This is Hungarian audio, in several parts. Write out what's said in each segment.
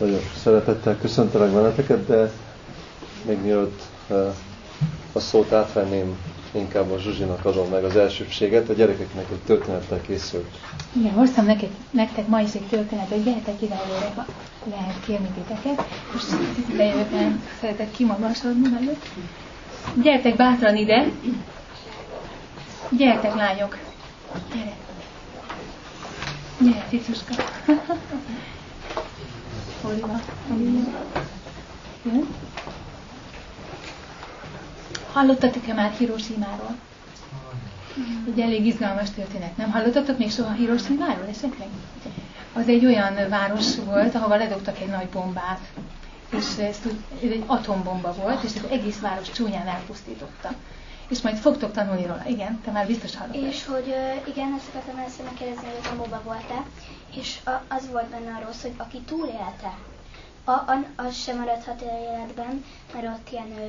Nagyon szeretettel köszöntelek benneteket, de még mielőtt a szót átvenném, inkább a Zsuzsinak adom meg az elsőbséget, a gyerekeknek egy történettel készült. Igen, hoztam nektek ma is egy történetet, gyertek ide előre, ha lehet kérni titeket. Most bejövök, nem szeretek kimagasodni nagyon. Gyertek bátran ide. Gyertek, lányok. Gyere. Gyere, Cicuska. Oliva. Jó? Hallottatok-e már Hiroshima-ról? Egy elég izgalmas történet. Nem hallottatok még soha Hiroshima-ról esetleg? Az egy olyan város volt, ahova ledobtak egy nagy bombát. És ez egy atombomba volt, és az egész város csúnyán elpusztította. És majd fogtok tanulni róla. Igen, te már biztos hallottál. És hogy igen, ezt akartam először megkérdezni, hogy atombomba volt-e, és az volt benne arról, hogy aki túlélte, az sem maradhat életben, mert ott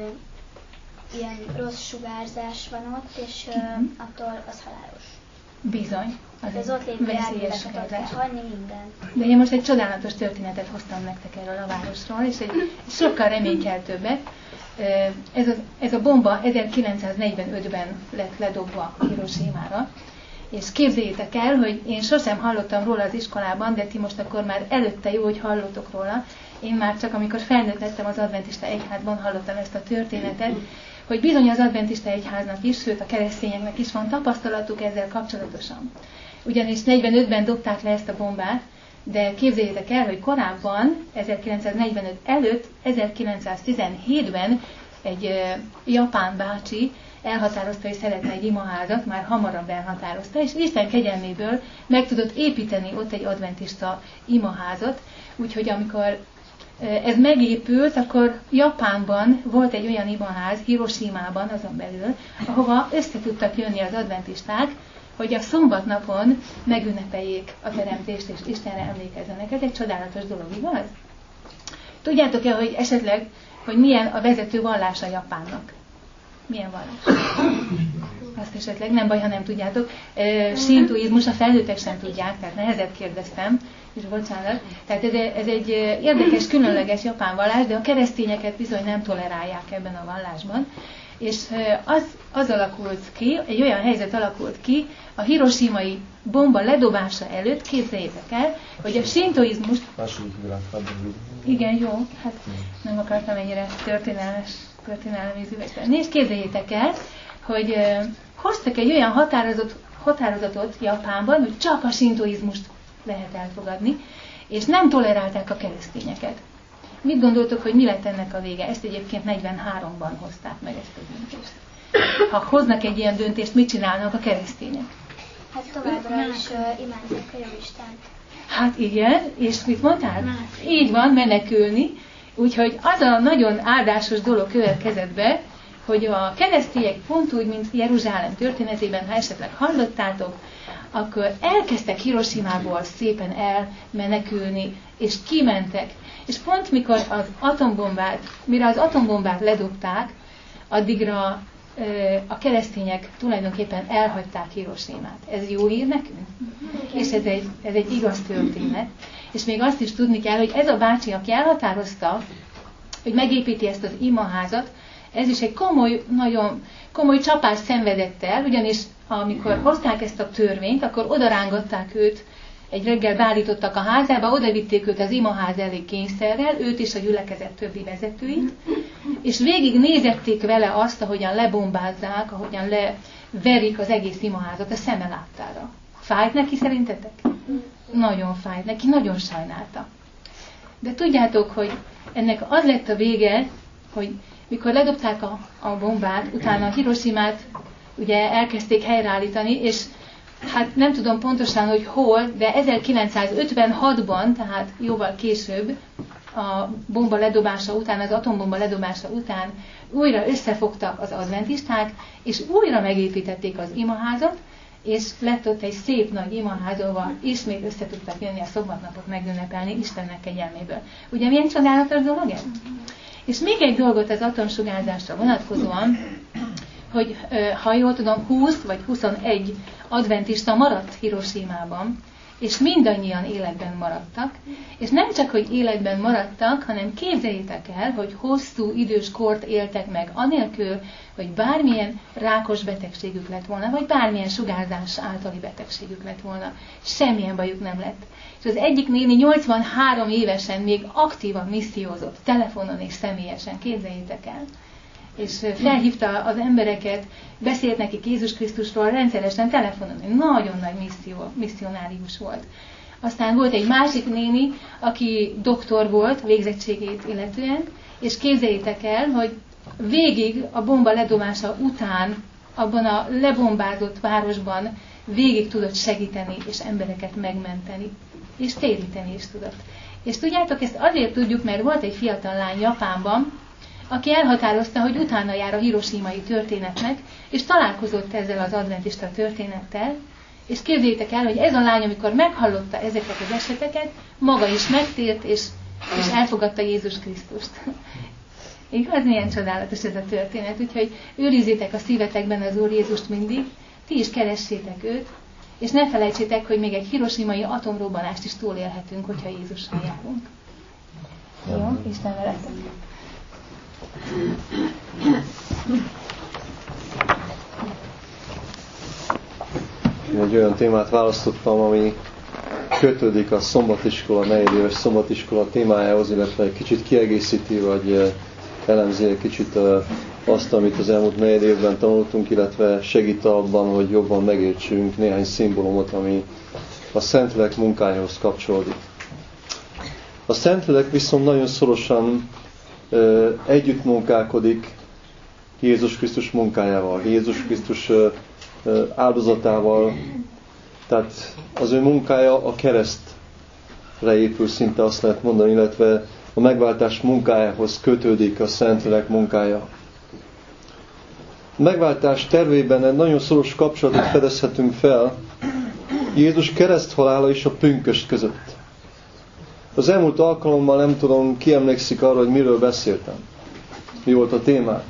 ilyen rossz sugárzás van ott, és attól az halálos. Bizony. Az ott lévő elméleteket kell hagyni minden. De én most egy csodálatos történetet hoztam nektek erről a városról, és egy sokkal reménykeltőbbet. Ez a bomba 1945-ben lett ledobva Hiroshimára, és képzeljétek el, hogy én sosem hallottam róla az iskolában, de ti most akkor már előtte jó, hogy hallotok róla. Én már csak amikor felnőtt lettem az adventista egyházban, hallottam ezt a történetet, hogy bizony az adventista egyháznak is, sőt a keresztényeknek is van tapasztalatuk ezzel kapcsolatosan. Ugyanis 45-ben dobták le ezt a bombát, de képzeljétek el, hogy korábban, 1945 előtt, 1917-ben egy japán bácsi elhatározta, hogy szeretne egy imaházat, már hamarabb elhatározta, és Isten kegyelméből meg tudott építeni ott egy adventista imaházat, úgyhogy amikor ez megépült, akkor Japánban volt egy olyan imaház, Hiroshimában azon belül, ahova össze tudtak jönni az adventisták, hogy a szombatnapon megünnepeljék a teremtést, és Istenre emlékezzenek. Ez egy csodálatos dolog, igaz? Tudjátok-e, hogy esetleg, hogy milyen a vezető vallása Japánnak? Milyen vallás? Azt esetleg, nem baj, ha nem tudjátok. Sintoizmus, a felnőttek sem tudják, tehát nehezebb kérdeztem, és bocsánat. Tehát ez egy érdekes, különleges japán vallás, de a keresztényeket bizony nem tolerálják ebben a vallásban. És az alakult ki, egy olyan helyzet alakult ki, a hiroshimai bomba ledobása előtt, képzeljétek el, hogy a sintoizmus... Igen, jó, hát nem akartam ennyire történelmi üveget tenni. És képzeljétek el, hogy hoztak egy olyan határozatot Japánban, hogy csak a sintoizmust lehet elfogadni, és nem tolerálták a keresztényeket. Mit gondoltok, hogy mi lett ennek a vége? Ezt egyébként 43-ban hozták meg ezt a döntést. Ha hoznak egy ilyen döntést, mit csinálnak a keresztények? Hát továbbra is imádják a Jóistent. Hát igen, és mit mondtál? Így van, menekülni. Úgyhogy az a nagyon áldásos dolog következett be, hogy a keresztények pont úgy, mint Jeruzsálem történetében, ha esetleg hallottátok, akkor elkezdtek Hiroshimából szépen elmenekülni, és kimentek. És pont mikor mire az atombombát ledobták, addigra a keresztények tulajdonképpen elhagyták Hiroshimát. Ez jó hír nekünk? És ez egy igaz történet. És még azt is tudni kell, hogy ez a bácsi, aki elhatározta, hogy megépíti ezt az imaházat, ez is egy nagyon komoly csapást szenvedett el, ugyanis amikor hozták ezt a törvényt, akkor odarángatták őt, egy reggel beállítottak a házába, odavitték őt az imaház elé kényszerrel, őt és a gyülekezet többi vezetőit, és végig nézették vele azt, ahogyan lebombázzák, ahogyan leverik az egész imaházat a szeme láttára. Fájt neki szerintetek? Nagyon fájt neki, nagyon sajnálta. De tudjátok, hogy ennek az lett a vége, hogy mikor ledobták a bombát, utána a Hiroshimát ugye elkezdték helyreállítani, és hát nem tudom pontosan, hogy hol, de 1956-ban, tehát jóval később, a bomba ledobása után, az atombomba ledobása után újra összefogtak az adventisták, és újra megépítették az imaházat, és lett ott egy szép nagy imaház, ahol ismét össze tudtak jönni a szombatnapot megünnepelni Istennek kegyelméből. Ugye milyen csodálatos dolog ez? És még egy dolgot az atomsugárzásra vonatkozóan, hogy ha jól tudom, 20 vagy 21 adventista maradt Hiroshimában, és mindannyian életben maradtak, és nem csak, hogy életben maradtak, hanem képzeljétek el, hogy hosszú idős kort éltek meg anélkül, hogy bármilyen rákos betegségük lett volna, vagy bármilyen sugárzás általi betegségük lett volna. Semmilyen bajuk nem lett. És az egyik néni 83 évesen még aktívan missziózott, telefonon és személyesen, képzeljétek el. És felhívta az embereket, beszélt nekik Jézus Krisztusról rendszeresen telefonon. Nagyon nagy misszionárius volt. Aztán volt egy másik néni, aki doktor volt végzettségét illetően, és képzeljétek el, hogy végig a bomba ledobása után abban a lebombázott városban végig tudott segíteni, és embereket megmenteni, és téríteni is tudott. És tudjátok, ezt azért tudjuk, mert volt egy fiatal lány Japánban, aki elhatározta, hogy utána jár a hiroshimai történetnek, és találkozott ezzel az adventista történettel, és képzeljétek el, hogy ez a lány, amikor meghallotta ezeket az eseteket, maga is megtért, és elfogadta Jézus Krisztust. Igaz, milyen csodálatos ez a történet, úgyhogy őrizzétek a szívetekben az Úr Jézust mindig, ti is keressétek őt, és ne felejtsétek, hogy még egy hiroshimai atomrobbanást is túlélhetünk, hogyha Jézussal járunk. Jó, Isten veletek! Én egy olyan témát választottam, ami kötődik a szombatiskola, negyedéves szombatiskola témájához, illetve egy kicsit kiegészíti, vagy elemzi egy kicsit azt, amit az elmúlt negyed évben tanultunk, illetve segít abban, hogy jobban megértsünk néhány szimbólumot, ami a Szentlélek munkájához kapcsolódik. A Szentlélek viszont nagyon szorosan együtt munkálkodik Jézus Krisztus munkájával, Jézus Krisztus áldozatával. Tehát az ő munkája a keresztre épül, szinte azt lehet mondani, illetve a megváltás munkájához kötődik a Szentlélek munkája. A megváltás tervében egy nagyon szoros kapcsolatot fedezhetünk fel Jézus kereszthalála és a pünkösd között. Az elmúlt alkalommal nem tudom, ki emlékszik arra, hogy miről beszéltem. Mi volt a témák?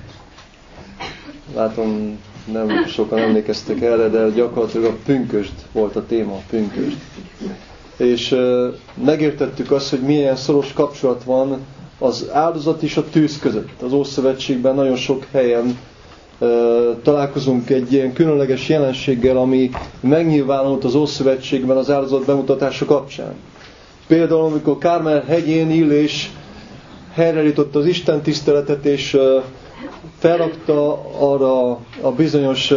Látom, nem sokan emlékeztek erre, de gyakorlatilag a pünkösd volt a téma, a pünkösd. És megértettük azt, hogy milyen szoros kapcsolat van az áldozat és a tűz között. Az Ószövetségben nagyon sok helyen találkozunk egy ilyen különleges jelenséggel, ami megnyilvánult az Ószövetségben az áldozat bemutatása kapcsán. Például, amikor Kármel hegyén Illés helyreállította az Isten tiszteletet, és felrakta arra a bizonyos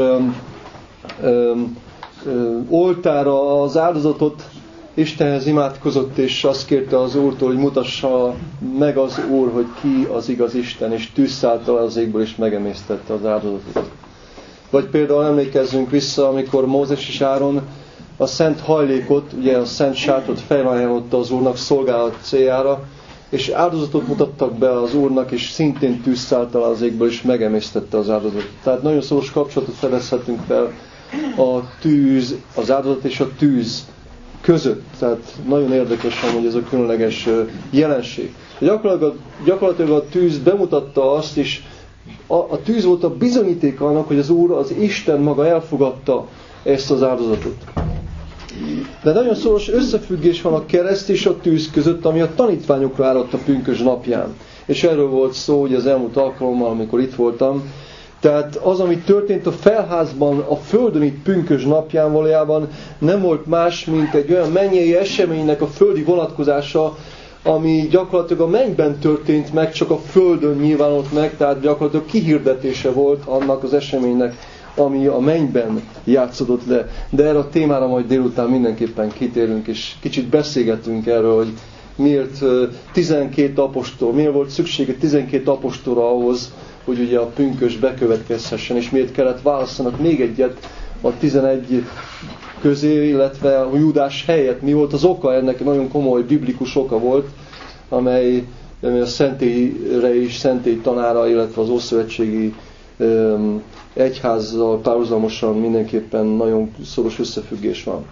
oltára az áldozatot, Istenhez imádkozott, és azt kérte az Úrtól, hogy mutassa meg az Úr, hogy ki az igaz Isten, és tűz szállt az égből, és megemésztette az áldozatot. Vagy például emlékezzünk vissza, amikor Mózes és Áron a szent hajlékot, ugye a szent sátot felajánlotta az Úrnak szolgálat céljára, és áldozatot mutattak be az Úrnak, és szintén tűz szállt az égből, és megemésztette az áldozatot. Tehát nagyon szoros kapcsolatot fedezhetünk fel a tűz, az áldozat és a tűz között. Tehát nagyon érdekes, hogy ez a különleges jelenség. Gyakorlatilag a tűz bemutatta azt is, a tűz volt a bizonyíték annak, hogy az Úr, az Isten maga elfogadta ezt az áldozatot. De nagyon szoros összefüggés van a kereszt és a tűz között, ami a tanítványokra áradt a pünkösd napján. És erről volt szó, hogy az elmúlt alkalommal, amikor itt voltam. Tehát az, ami történt a felházban, a földön itt pünkösd napján valójában nem volt más, mint egy olyan mennyei eseménynek a földi vonatkozása, ami gyakorlatilag a mennyben történt meg, csak a földön nyilvánult meg, tehát gyakorlatilag kihirdetése volt annak az eseménynek, ami a mennyben játszódott le. De erre a témára majd délután mindenképpen kitérünk, és kicsit beszélgetünk erről, hogy miért 12 apostol, miért volt szüksége 12 apostolra ahhoz, hogy ugye a pünkösd bekövetkezhessen, és miért kellett választanak még egyet a 11 közé, illetve a Júdás helyett. Mi volt az oka ennek? Nagyon komoly biblikus oka volt, amely a szentélyre is, szentély tanára, illetve az ószövetségi egyházzal párhuzamosan mindenképpen nagyon szoros összefüggés van.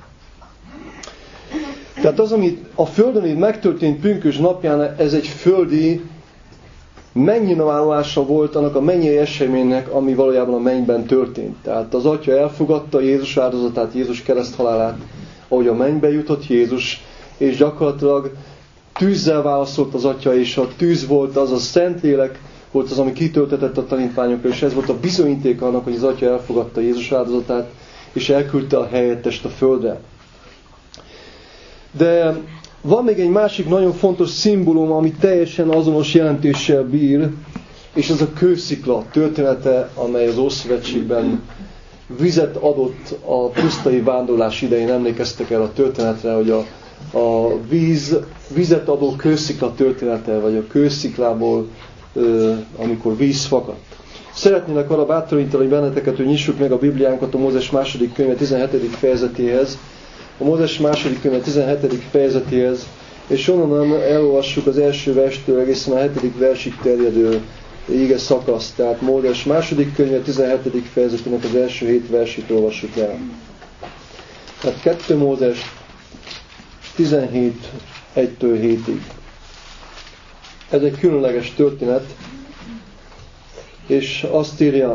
Tehát az, ami a földön így megtörtént pünkösd napján, ez egy földi megnyilvánulása volt annak a mennyei eseménynek, ami valójában a mennyben történt. Tehát az Atya elfogadta Jézus áldozatát, Jézus kereszthalálát, ahogy a mennybe jutott Jézus, és gyakorlatilag tűzzel válaszolt az Atya, és a tűz volt az, a Szentlélek volt az, ami kitöltetett a tanítványokra, és ez volt a bizonyíték annak, hogy az Atya elfogadta Jézus áldozatát, és elküldte a helyettest a földre. De van még egy másik nagyon fontos szimbólum, ami teljesen azonos jelentéssel bír, és az a kőszikla története, amely az Ószövetségben vizet adott a pusztai vándorlás idején. Emlékeztek el a történetre, hogy a vizet adó kőszikla története, vagy a kősziklából, amikor víz fakadt. Szeretnélek arra bátorítani benneteket, hogy nyissuk meg a Bibliánkat a Mózes második könyve 17. fejezetéhez, a Mózes második könyve 17. fejezetéhez, és onnan elolvassuk az első verstől egészen a 7. versig terjedő ige szakasz. Tehát Mózes második könyve 17. fejezetének az első 7 versét olvassuk el. Tehát 2 Mózes 17, 1-től 7-ig. Ez egy különleges történet, és azt írja: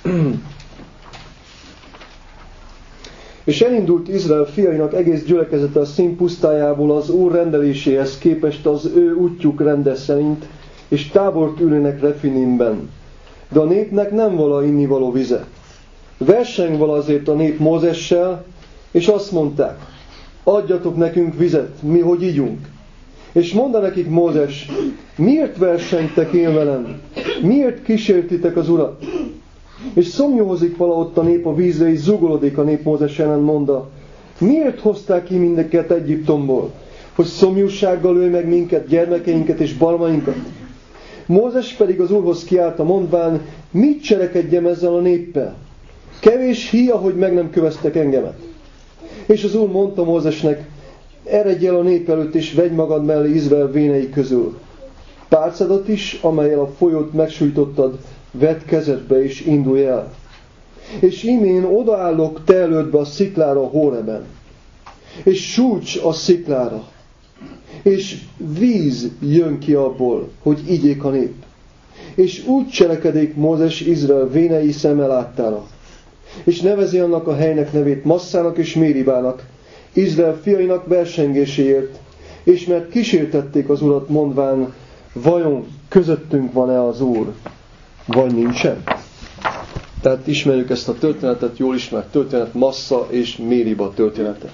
és elindult Izrael fiainak egész gyülekezete a Szín pusztájából az Úr rendeléséhez képest az ő útjuk rende szerint, és tábort ülőnek Refinimben. De a népnek nem vala innivaló vize. Verseng vala azért a nép Mózessel, és azt mondták: adjatok nekünk vizet, mi hogy ígyunk. És mondta nekik Mózes: miért versengtek én velem? Miért kísértitek az Urat? És szomjózik vala ott a nép a vízre, és zugolodik a nép Mózes ellen, mondta: miért hozták ki mindeket Egyiptomból? Hogy szomjúsággal ölj meg minket, gyermekeinket és barmainkat? Mózes pedig az Úrhoz kiállt, mondván: mit cselekedjem ezzel a néppel? Kevés híja, hogy meg nem köveztek engemet. És az Úr mondta Mózesnek: eredj el a nép előtt, és vegyj magad mellé Izrael vénei közül. Pálcadat is, amellyel a folyót megsújtottad, vedd kezedbe, és indulj el. És én odaállok te elődbe a sziklára a Hóreben. És sújts a sziklára. És víz jön ki abból, hogy igyék a nép. És úgy cselekedik Mózes Izrael vénei szeme láttára. És nevezi annak a helynek nevét Masszának és Méribának, Izrael fiainak versengéséért, és mert kísértették az Urat, mondván: vajon közöttünk van-e az Úr, vagy nincsen? Tehát ismerjük ezt a történetet, jól ismert történet, Massza és Mériba története.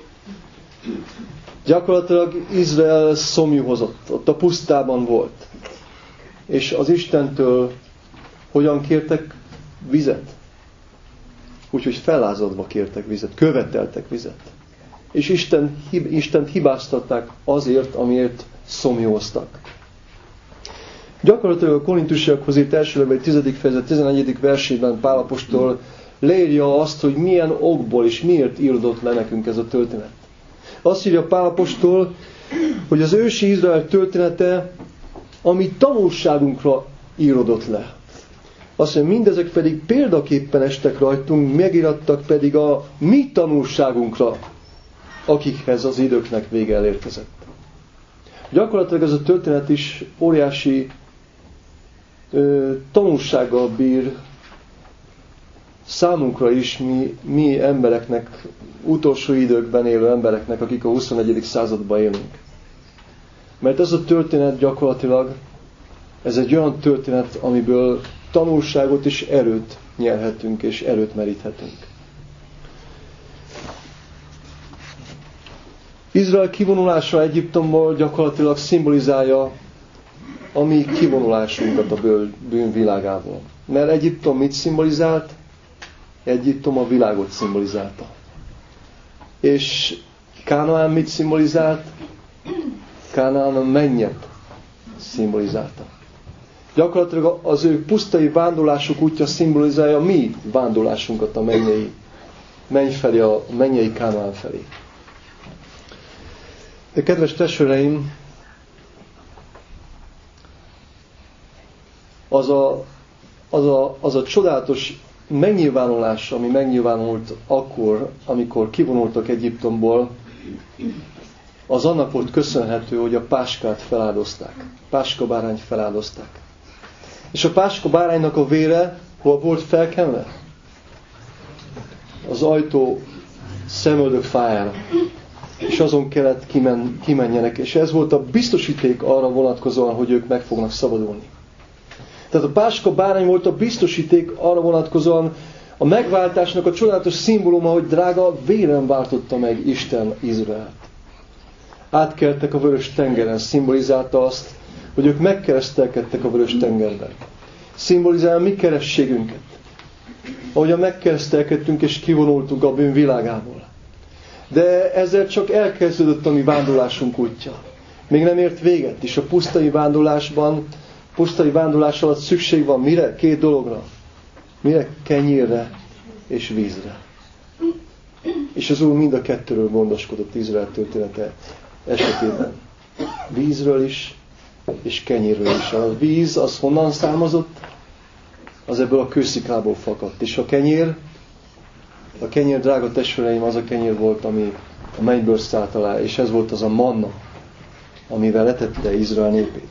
Gyakorlatilag Izrael szomjúhozott, ott a pusztában volt. És az Istentől hogyan kértek vizet? Úgyhogy fellázadva kértek vizet, követeltek vizet. És Istent hibáztatták azért, amiért szomjóztak. Gyakorlatilag a Korintusiakhoz írt első levél 10. fejezet 11. versében Pál apostol leírja azt, hogy milyen okból és miért írodott le nekünk ez a történet. Azt írja Pál apostol, hogy az ősi Izrael története, ami tanulságunkra írodott le. Azt mondja, mindezek pedig példaképpen estek rajtunk, megirattak pedig a mi tanulságunkra, akikhez az időknek vége elérkezett. Gyakorlatilag ez a történet is óriási tanulsággal bír számunkra is, mi embereknek, utolsó időkben élő embereknek, akik a 21. században élünk. Mert ez a történet gyakorlatilag, ez egy olyan történet, amiből tanulságot és erőt nyerhetünk, és erőt meríthetünk. Izrael kivonulása Egyiptomból gyakorlatilag szimbolizálja a mi kivonulásunkat a bűn világából. Mert Egyiptom mit szimbolizált? Egyiptom a világot szimbolizálta. És Kánaán mit szimbolizált? Kánaán a mennyet szimbolizálta. Gyakorlatilag az ő pusztai vándorlásuk útja szimbolizálja a mi vándorlásunkat a menny felé, a mennyei Kánaán felé. De kedves testvéreim, az a csodálatos megnyilvánulás, ami megnyilvánult akkor, amikor kivonultak Egyiptomból, az annak volt köszönhető, hogy a páskát feláldozták. Páskabárányt feláldozták. És a páskabáránynak a vére hol volt felkenve? Az ajtó szemöldök fájára. És azon kellett kimenjenek. És ez volt a biztosíték arra vonatkozóan, hogy ők meg fognak szabadulni. Tehát a páska bárány volt a biztosíték arra vonatkozóan, a megváltásnak a csodálatos szimbóluma, hogy drága véren váltotta meg Isten Izraelt. Átkeltek a vörös tengeren, szimbolizálta azt, hogy ők megkeresztelkedtek a vörös tengerben. Szimbolizál a mi kerességünket. Ahogyan megkeresztelkedtünk és kivonultunk a bűn világából. De ezzel csak elkezdődött a mi vándorlásunk útja. Még nem ért véget, és a pusztai vándorlás alatt szükség van mire? 2 dologra. Mire? Kenyérre és vízre. És az Úr mind a 2-ről gondoskodott Izrael története esetében. Vízről is, és kenyérről is. A víz az honnan származott? Az ebből a kősziklából fakadt. És a kenyér, drága testvéreim, az a kenyér volt, ami a mennyből szállt alá, és ez volt az a manna, amivel etette Izrael népét.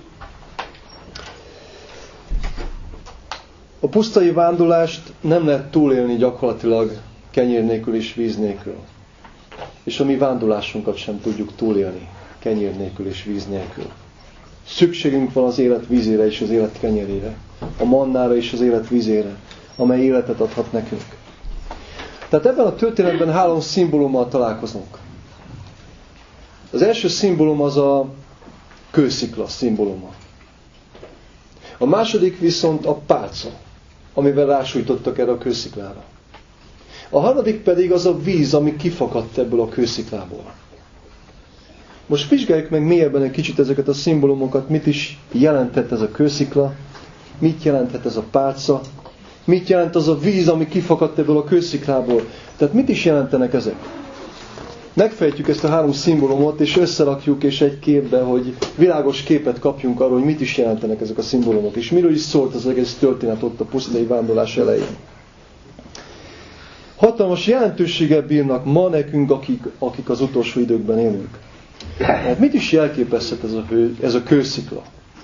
A pusztai vándorlást nem lehet túlélni gyakorlatilag kenyér nélkül és víz nélkül. És a mi vándorlásunkat sem tudjuk túlélni kenyér nélkül és víz nélkül. Szükségünk van az élet vízére és az élet kenyerére, a mannára és az élet vízére, amely életet adhat nekünk. Tehát ebben a történetben 3 szimbólummal találkozunk. Az első szimbólum az a kőszikla szimbóluma. A második viszont a pálca, amivel rásújtottak erre a kősziklára. A harmadik pedig az a víz, ami kifakadt ebből a kősziklából. Most vizsgáljuk meg mélyebben egy kicsit ezeket a szimbólumokat, mit is jelentett ez a kőszikla, mit jelentett ez a pálca, mit jelent az a víz, ami kifakadt ebből a kősziklából. Tehát mit is jelentenek ezek? Megfejtjük ezt a 3 szimbólumot, és összerakjuk és egy képbe, hogy világos képet kapjunk arról, hogy mit is jelentenek ezek a szimbólumok, és miről is szólt az egész történet ott a pusztai vándorlás elején. Hatalmas jelentőséggel bírnak ma nekünk, akik az utolsó időkben élünk. Hát mit is jelképezhet ez a kőszikla?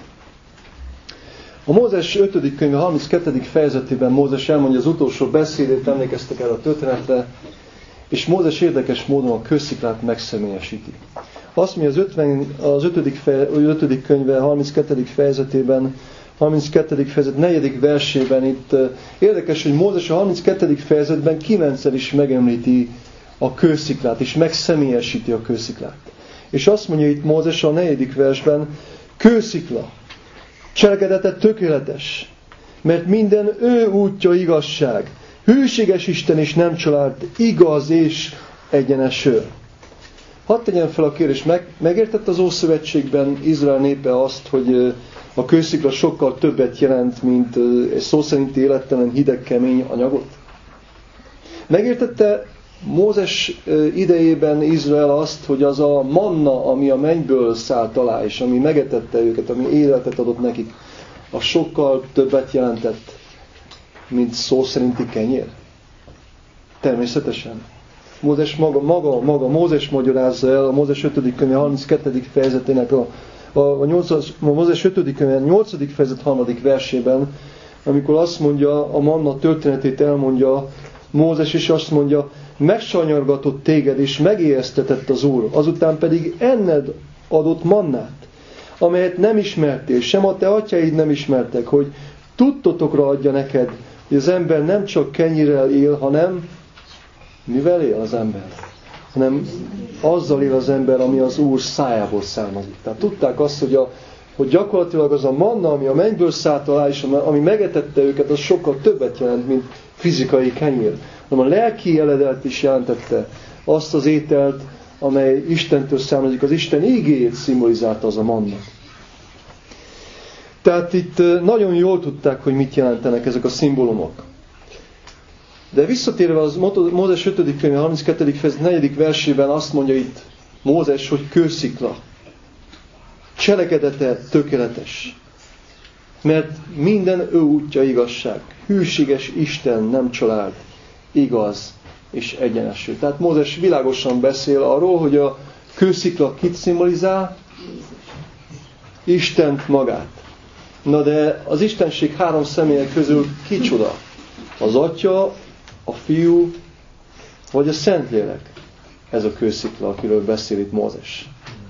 A Mózes 5. könyve 32. fejezetében Mózes elmondja az utolsó beszédét, emlékeztek erre a történetre, és Mózes érdekes módon a kősziklát megszemélyesíti. Azt mondja az 5. könyve 32. fejezetében, 32. fejezet 4. versében itt érdekes, hogy Mózes a 32. fejezetben 9-szer is megemlíti a kősziklát, és megszemélyesíti a kősziklát. És azt mondja itt Mózes a 4. versben, kőszikla, cselekedete tökéletes, mert minden ő útja igazság, hűséges Isten és nem család, igaz és egyenes ő. Hadd tegyen fel a kérdést, megértett az Ószövetségben Izrael népe azt, hogy a kőszikla sokkal többet jelent, mint egy szó szerinti élettelen, hideg, kemény anyagot? Megértette Mózes idejében Izrael azt, hogy az a manna, ami a mennyből szállt alá, és ami megetette őket, ami életet adott nekik, az sokkal többet jelentett, mint szó szerinti kenyér? Természetesen. Mózes Mózes magyarázza el a Mózes 5. könyve 32. fejezetének a Mózes 5. könyve 8. fejezet 3. versében, amikor azt mondja, a manna történetét elmondja Mózes, és azt mondja, megsanyargatott téged, és megéheztetett az Úr, azután pedig enned adott mannát, amelyet nem ismertél, sem a te atyáid nem ismertek, hogy tudtotokra adja neked, hogy az ember nem csak kenyérrel él, hanem mivel él az ember? Hanem azzal él az ember, ami az Úr szájából származik. Tehát tudták azt, hogy gyakorlatilag az a manna, ami a mennyből szállt alá, és ami megetette őket, az sokkal többet jelent, mint fizikai kenyér. Hanem a lelki eledelt is jelentette azt az ételt, amely Istentől származik, az Isten ígéjét szimbolizálta az a manna. Tehát itt nagyon jól tudták, hogy mit jelentenek ezek a szimbólumok. De visszatérve az Mózes 5. könyve 32. fejezet 4. versében azt mondja itt Mózes, hogy kőszikla. Cselekedete tökéletes. Mert minden ő útja igazság. Hűséges Isten, nem család. Igaz és egyenesű. Tehát Mózes világosan beszél arról, hogy a kőszikla kit szimbolizál? Istent magát. Na de az Istenség 3 személye közül kicsoda? Az Atya, a Fiú, Vagy a Szentlélek? Ez a kőszikla, akiről beszél itt Mózes.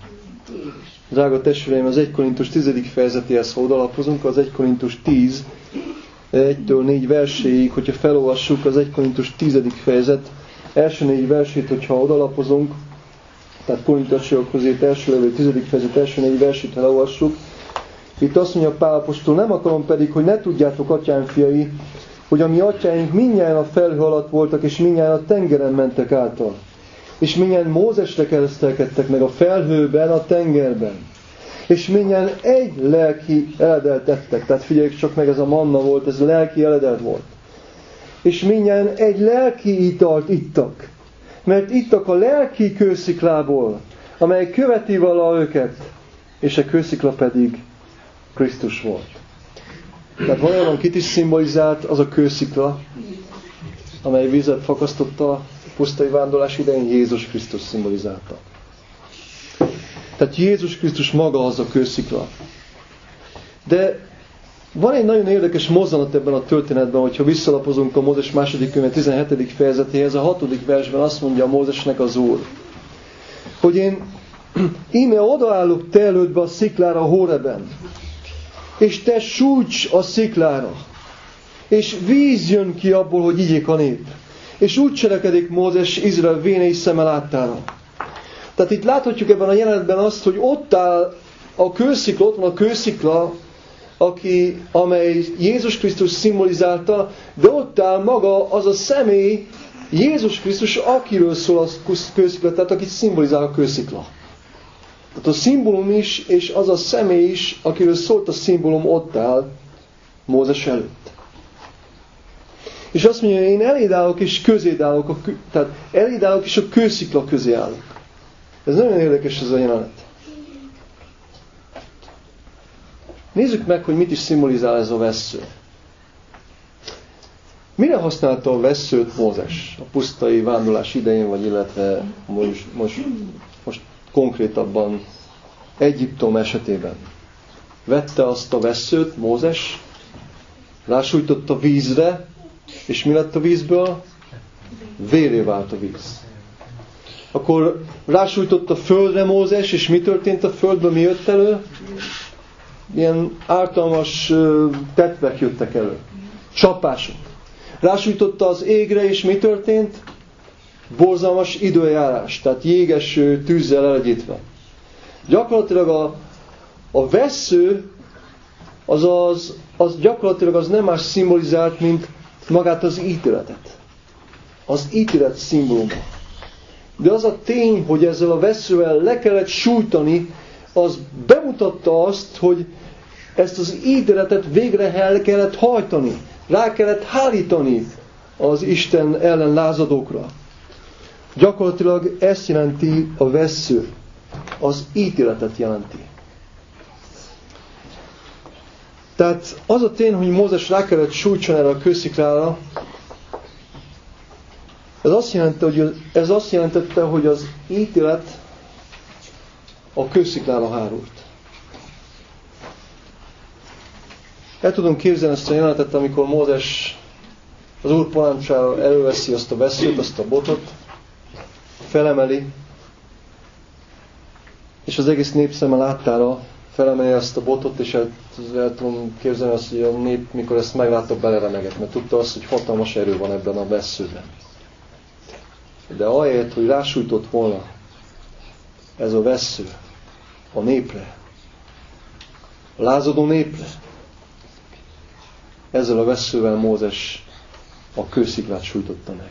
Drága testvéreim, az 1 Korintus 10. fejezetéhez, ha odalapozunk, az 1 Korintus 10, 1-től 4 verséig, hogyha felolvassuk az 1 Korintus 10. fejezet, első 4 versét, hogyha odalapozunk, tehát Korintusiakhoz írt első levél 10. fejezet első 4 versét, ha elolvassuk, itt azt mondja Pál apostol, nem akarom pedig, hogy ne tudjátok, atyám fiai, hogy a mi atyáink mindnyájan a felhő alatt voltak, és mindnyájan a tengeren mentek által. És mindnyájan Mózesre keresztelkedtek meg a felhőben, a tengerben. És mindnyájan egy lelki eledelt ettek. Tehát figyeljük csak meg, ez a manna volt, ez lelki eledelt volt. És mindnyájan egy lelki italt ittak. Mert ittak a lelki kősziklából, amely követi vala őket. És a kőszikla pedig Krisztus volt. Tehát valójában kit is szimbolizált az a kőszikla, amely vizet fakasztotta a pusztai vándorlás idején? Jézus Krisztus szimbolizálta. Tehát Jézus Krisztus maga az a kőszikla. De van egy nagyon érdekes mozzanat ebben a történetben, hogyha visszalapozunk a Mózes második könyve 17. fejezetéhez, a 6. versben azt mondja Mózesnek az Úr, hogy én íme odaállok te elődbe a sziklára Hóreben, és te sújts a sziklára, és víz jön ki abból, hogy igyék a nép. És úgy cselekedik Mózes Izrael vénei szeme láttára. Tehát itt láthatjuk ebben a jelenetben azt, hogy ott áll a kőszikla, ott van a kőszikla, amely Jézus Krisztus szimbolizálta, de ott áll maga az a személy, Jézus Krisztus, akiről szól a kőszikla, tehát akit szimbolizál a kőszikla. Tehát a szimbólum is, és az a személy is, akiről szólt a szimbólum, ott áll Mózes előtt. És azt mondja, hogy én eléd állok és közéd állok, tehát eléd állok és a kőszikla közé állok. Ez nagyon érdekes ez a jelenet. Nézzük meg, hogy mit is szimbolizál ez a vessző. Mire használta a vesszőt Mózes a pusztai vándorlás idején, vagy illetve most konkrétabban Egyiptom esetében? Vette azt a vesszőt Mózes, rásújtotta vízre, és mi lett a vízből? Vérré vált a víz. Akkor rásújtott a földre Mózes, és mi történt a földből, mi jött elő? Ilyen ártalmas tetvek jöttek elő. Csapások. Rásújtotta az égre, és mi történt? Borzalmas időjárás, tehát jégeső tűzzel elegyítve. Gyakorlatilag a vessző az gyakorlatilag az nem más szimbolizált, mint magát az ítéletet. Az ítélet szimbóluma. De az a tény, hogy ezzel a vesszővel le kellett sújtani, az bemutatta azt, hogy ezt az ítéletet végre el kellett hajtani. Rá kellett hárítani az Isten ellen lázadókra. Gyakorlatilag ezt jelenti a vessző. Az ítéletet jelenti. Tehát az a tény, hogy Mózes rá kellett sújtson erre a kősziklára, ez azt jelentette, hogy az ítélet a kősziklára hárult. El tudom képzelni ezt a jelenetet, amikor Mózes az Úr parancsára előveszi azt a vesszőt, azt a botot, felemeli, és az egész nép szeme láttára felemeli azt a botot, és el tudom képzelni azt, hogy a nép, mikor ezt meglátta, beleremegett, mert tudta azt, hogy hatalmas erő van ebben a vesszőben. De ahelyett, hogy rásújtott volna ez a vessző a népre, a lázadó népre, ezzel a vesszővel Mózes a kősziklát sújtotta meg.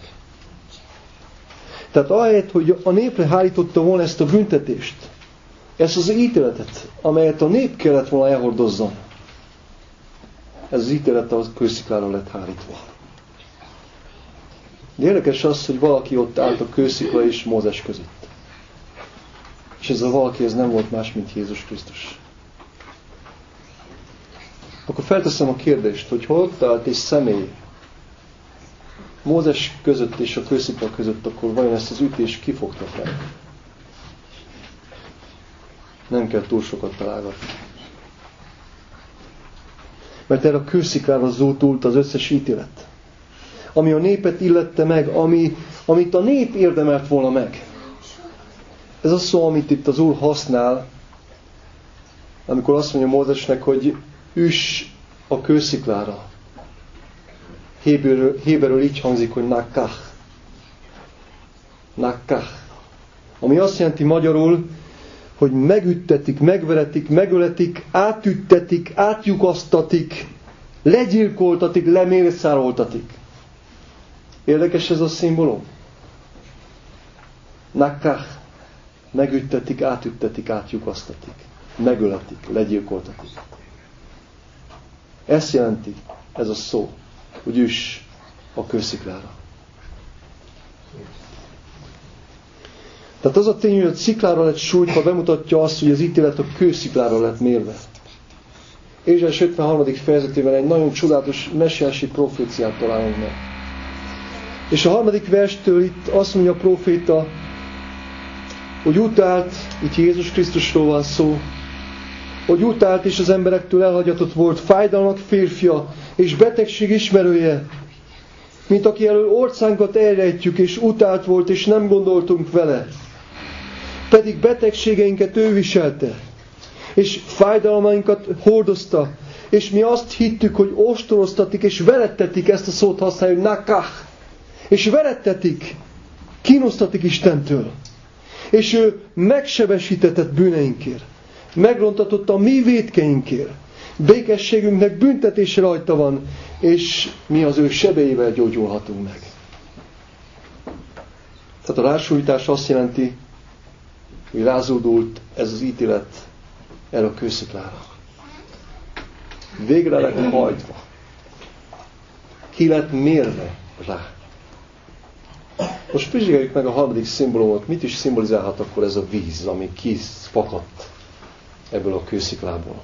Tehát ahelyett, hogy a népre hárította volna ezt a büntetést, ezt az ítéletet, amelyet a nép kellett volna elhordozzon, ez az ítélet a kősziklára lett hárítva. De érdekes az, hogy valaki ott állt a kőszikla és Mózes között. És ez a valaki, ez nem volt más, mint Jézus Krisztus. Akkor felteszem a kérdést, hogy hol ott állt egy személy Mózes között és a kőszikla között, akkor vajon ezt az ütést kifogta fel? Nem kell túl sokat találgatni. Mert erre a kősziklára zúdult az összes ítélet. Ami a népet illette meg, ami amit a nép érdemelt volna meg. Ez a szó, amit itt az Úr használ, amikor azt mondja Mózesnek, hogy üss a kősziklára. Héberül így hangzik, hogy nakach. Nakach. Ami azt jelenti magyarul, hogy megüttetik, megveretik, megöletik, átüttetik, átlyukasztatik, legyilkoltatik, lemészároltatik. Érdekes ez a szimbólum? Nakach. Megüttetik, átüttetik, átlyukasztatik. Megöletik, legyilkoltatik. Ezt jelenti ez a szó, hogy üss a kősziklára. Tehát az a tény, hogy a sziklára lett sújtva, bemutatja azt, hogy az ítélet a kősziklára lett mérve. Ézsaiás 53. fejezetében egy nagyon csodálatos mesiási proféciát találunk meg. És a 3. verstől itt azt mondja a próféta, hogy utált, itt Jézus Krisztusról van szó, hogy utált és az emberektől elhagyatott volt, fájdalmak férfia és betegség ismerője, mint aki elől orcánkat elrejtjük, és utált volt, és nem gondoltunk vele. Pedig betegségeinket ő viselte, és fájdalmainkat hordozta, és mi azt hittük, hogy ostoroztatik, és verettetik, ezt a szót használja, hogy nakach, és verettetik, kínosztatik Istentől. És ő megsebesítetett bűneinkért, megrontatott a mi vétkeinkért, békességünknek büntetése rajta van, és mi az ő sebeivel gyógyulhatunk meg. Tehát a rásújtás azt jelenti, hogy rázódult ez az ítélet erre a kősziklára. Végre lett hajtva. Ki lett mérve rá. Most vizsgáljuk meg a 3. szimbólumot. Mit is szimbolizálhat akkor ez a víz, ami kiszakadt ebből a kősziklából.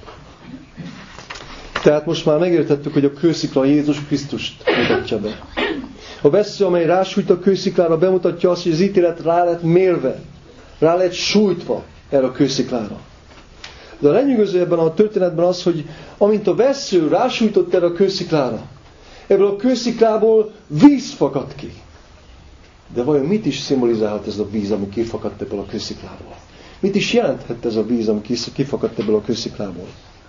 Tehát most már megértettük, hogy a kőszikla Jézus Krisztust mutatja be. A vesző, amely rásújt a kősziklára, bemutatja azt, hogy az ítélet rá lett mérve, rá lett sújtva erre a kősziklára. De a lenyűgöző ebben a történetben az, hogy amint a vesző rásújtott erre a kősziklára, ebből a kősziklából víz fakadt ki. De vajon mit is szimbolizálhat ez a víz, ami kifakadt ebből a kősziklából? Mit is jelenthet ez a víz, ami kifakadt ebből a kősziklából?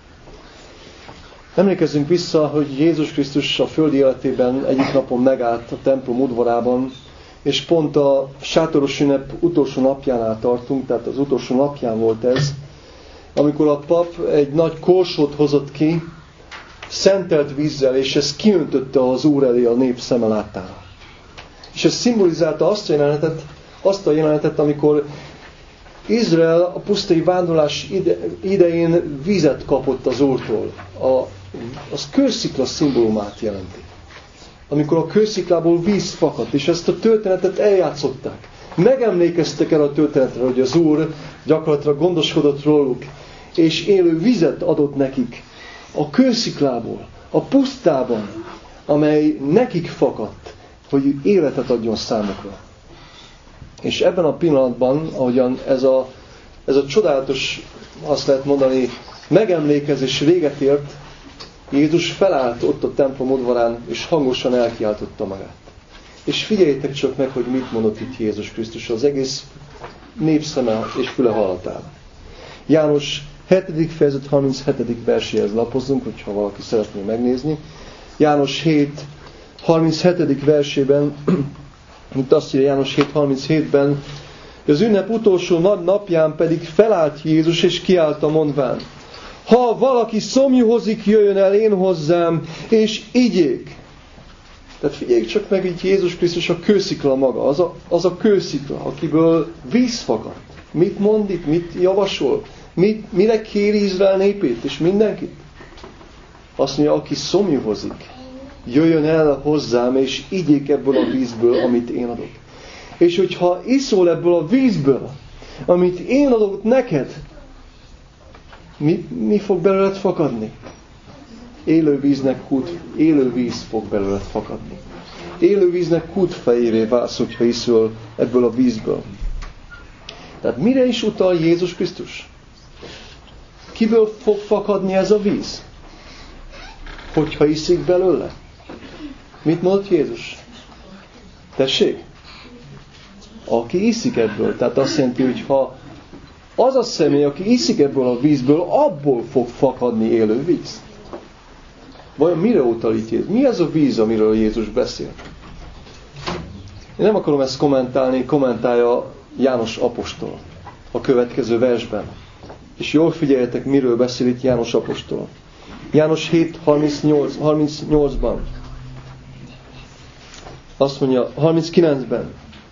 Emlékezzünk vissza, hogy Jézus Krisztus a földi életében egyik napon megállt a templom udvarában, és pont a sátoros ünnep utolsó napjánál tartunk, tehát az utolsó napján volt ez, amikor a pap egy nagy korsót hozott ki, szentelt vízzel, és ezt kiöntötte az Úr elé a nép szeme láttára. És ez szimbolizálta azt a jelenetet, amikor Izrael a pusztai vándorlás idején vizet kapott az Úrtól. Az kőszikla szimbólumát jelenti. Amikor a kősziklából víz fakadt, és ezt a történetet eljátszották. Megemlékeztek el a történetre, hogy az Úr gyakorlatilag gondoskodott róluk, és élő vizet adott nekik a kősziklából, a pusztában, amely nekik fakadt, hogy életet adjon számukra. És ebben a pillanatban, ahogyan ez a csodálatos, azt lehet mondani, megemlékezés véget ért, Jézus felállt ott a templom udvarán, és hangosan elkiáltotta magát. És figyeljétek csak meg, hogy mit mondott itt Jézus Krisztus az egész népszeme és füle hallatára. János 7. fejezet 37. verséhez lapozzunk, hogyha valaki szeretné megnézni. János 7. 37. versében, mint azt írja János 7.37-ben, az ünnep utolsó napján pedig felállt Jézus, és kiállt mondván: ha valaki szomjúhozik, jöjjön el én hozzám, és igyék. Tehát figyeljük csak meg, hogy Jézus Krisztus a kőszikla maga, az a kőszikla, akiből víz fakadt. Mit mond itt, mit javasol, mire kéri Izrael népét, és mindenkit? Azt mondja, aki szomjúhozik, jöjjön el hozzám, és igyék ebből a vízből, amit én adok. És hogyha iszol ebből a vízből, amit én adok neked, mi fog belőled fakadni? Élő víz fog belőled fakadni. Élő víznek kútfejéré válsz, hogyha iszol ebből a vízből. Tehát mire is utal Jézus Krisztus? Kiből fog fakadni ez a víz? Hogyha iszik belőle? Mit mondott Jézus? Tessék? aki iszik ebből. Tehát azt jelenti, hogy ha az a személy, aki iszik ebből a vízből, abból fog fakadni élő víz. Vajon mire utalít Jézus? Mi ez a víz, amiről Jézus beszél? Én nem akarom ezt kommentálni, kommentálja János apostol a következő versben. És jól figyeljetek, miről beszél itt János apostol. János 7:38-ban. Azt mondja, 39-ben.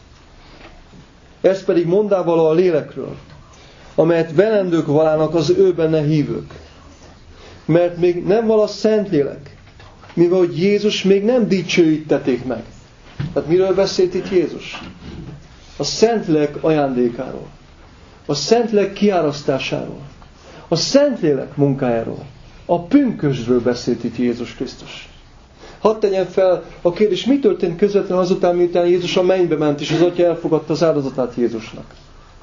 Ez pedig mondával a lélekről, amelyet velendők valának az ő benne hívők. Mert még nem val a Szentlélek, mivel hogy Jézus még nem dicsőítették meg. Tehát miről beszélt itt Jézus? A Szentlélek ajándékáról. A Szentlélek kiárasztásáról. A Szentlélek munkájáról. A pünkösdről beszélt itt Jézus Krisztus. Hadd tegyen fel a kérdés, mi történt közvetlenül azután, miután Jézus a mennybe ment, és az Atya elfogadta az áldozatát Jézusnak.